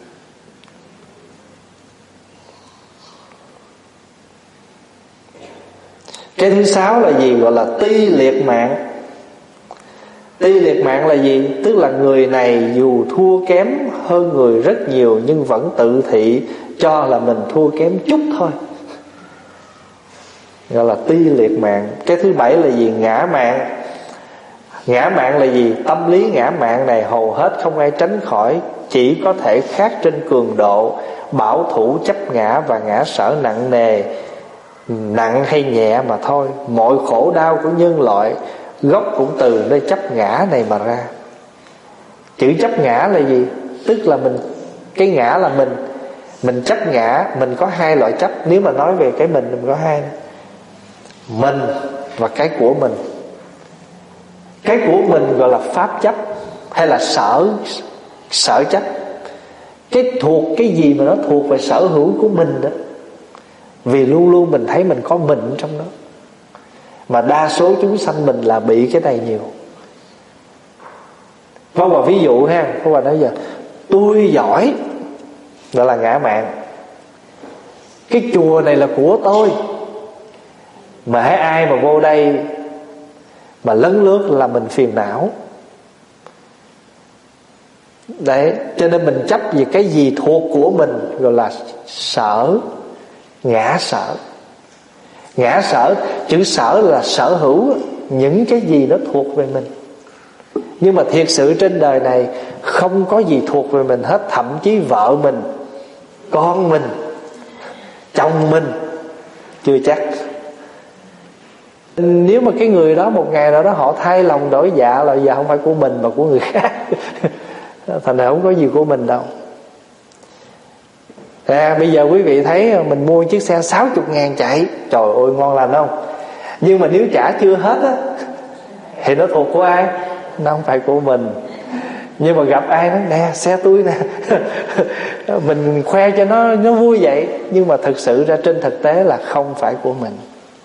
Cái thứ sáu là gì? Gọi là ti liệt mạng. Ti liệt mạng là gì? Tức là người này dù thua kém hơn người rất nhiều, nhưng vẫn tự thị cho là mình thua kém chút thôi, gọi là ti liệt mạng. Cái thứ bảy là gì? Ngã mạng. Ngã mạng là gì? Tâm lý ngã mạng này hầu hết không ai tránh khỏi, chỉ có thể khác trên cường độ, bảo thủ, chấp ngã và ngã sở nặng nề, nặng hay nhẹ mà thôi. Mọi khổ đau của nhân loại gốc cũng từ nơi chấp ngã này mà ra. Chữ chấp ngã là gì? Tức là mình, cái ngã là mình chấp ngã. Mình có 2 loại chấp. Nếu mà nói về cái mình có 2: mình và cái của mình. Cái của mình gọi là pháp chấp, hay là sở chấp. Cái thuộc cái gì mà nó thuộc về sở hữu của mình đó. Vì luôn luôn mình thấy mình có mình trong đó. Mà đa số chúng sanh mình là bị cái này nhiều. Pháp Hòa ví dụ ha. Pháp Hòa nói giờ tôi giỏi, gọi là ngã mạn. Cái chùa này là của tôi, mà hãy ai mà vô đây mà lấn lướt là mình phiền não. Đấy, cho nên mình chấp về cái gì thuộc của mình gọi là sở, ngã sở. Ngã sở, chữ sở là sở hữu những cái gì nó thuộc về mình. Nhưng mà thiệt sự trên đời này không có gì thuộc về mình hết. Thậm chí vợ mình, con mình, chồng mình chưa chắc. Nếu mà cái người đó một ngày nào đó họ thay lòng đổi dạ là giờ không phải của mình mà của người khác. Thành ra không có gì của mình đâu. Bây giờ quý vị thấy mình mua chiếc xe 60.000 chạy, trời ơi ngon lành không? Nhưng mà nếu trả chưa hết á thì nó thuộc của ai? Nó không phải của mình. Nhưng mà gặp ai nói nè xe tôi nè mình khoe cho nó vui vậy. Nhưng mà thực sự ra trên thực tế là không phải của mình.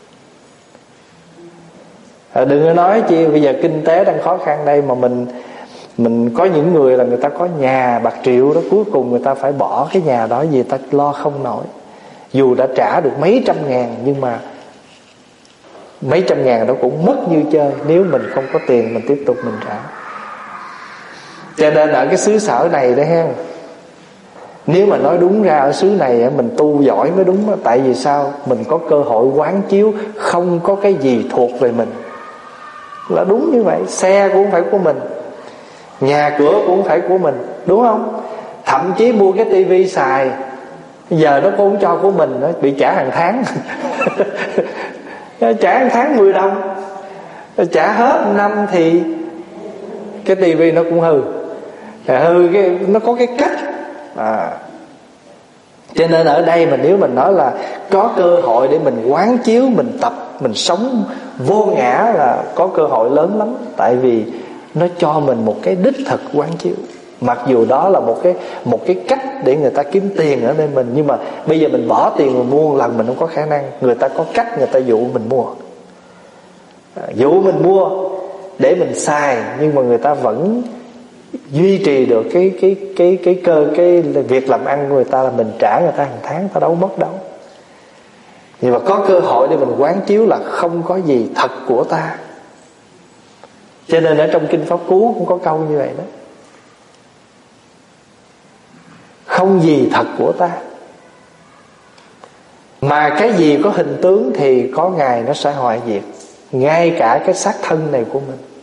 Đừng có nói chi bây giờ kinh tế đang khó khăn đây mà mình có những người là người ta có nhà bạc triệu đó, cuối cùng người ta phải bỏ cái nhà đó vì ta lo không nổi. Dù đã trả được mấy trăm ngàn nhưng mà mấy trăm ngàn đó cũng mất như chơi nếu mình không có tiền mình tiếp tục mình trả. Cho nên ở cái xứ sở này đấy ha, nếu mà nói đúng ra ở xứ này mình tu giỏi mới đúng đó. Tại vì sao? Mình có cơ hội quán chiếu không có cái gì thuộc về mình. Là đúng như vậy. Xe cũng không phải của mình, nhà cửa cũng không phải của mình, đúng không? Thậm chí mua cái tivi xài giờ nó cũng không cho của mình, nó bị trả hàng tháng. Trả hàng tháng 10 đồng, trả hết năm thì cái tivi nó cũng hư. Nó có cái cách Cho nên ở đây mà nếu mình nói là có cơ hội để mình quán chiếu, mình tập, mình sống vô ngã là có cơ hội lớn lắm. Tại vì nó cho mình một cái đích thực quán chiếu. Mặc dù đó là một cái cách để người ta kiếm tiền ở đây mình. Nhưng mà bây giờ mình bỏ tiền mình mua một lần mình không có khả năng. Người ta có cách người ta dụ mình mua. Dụ mình mua để mình xài. Nhưng mà người ta vẫn duy trì được cái việc làm ăn của người ta là mình trả người ta hàng tháng, ta đâu mất đâu. Nhưng mà có cơ hội để mình quán chiếu là không có gì thật của ta. Cho nên ở trong Kinh Pháp Cú cũng có câu như vậy đó. Không gì thật của ta. Mà cái gì có hình tướng thì có ngày nó sẽ hoại diệt. Ngay cả cái xác thân này của mình.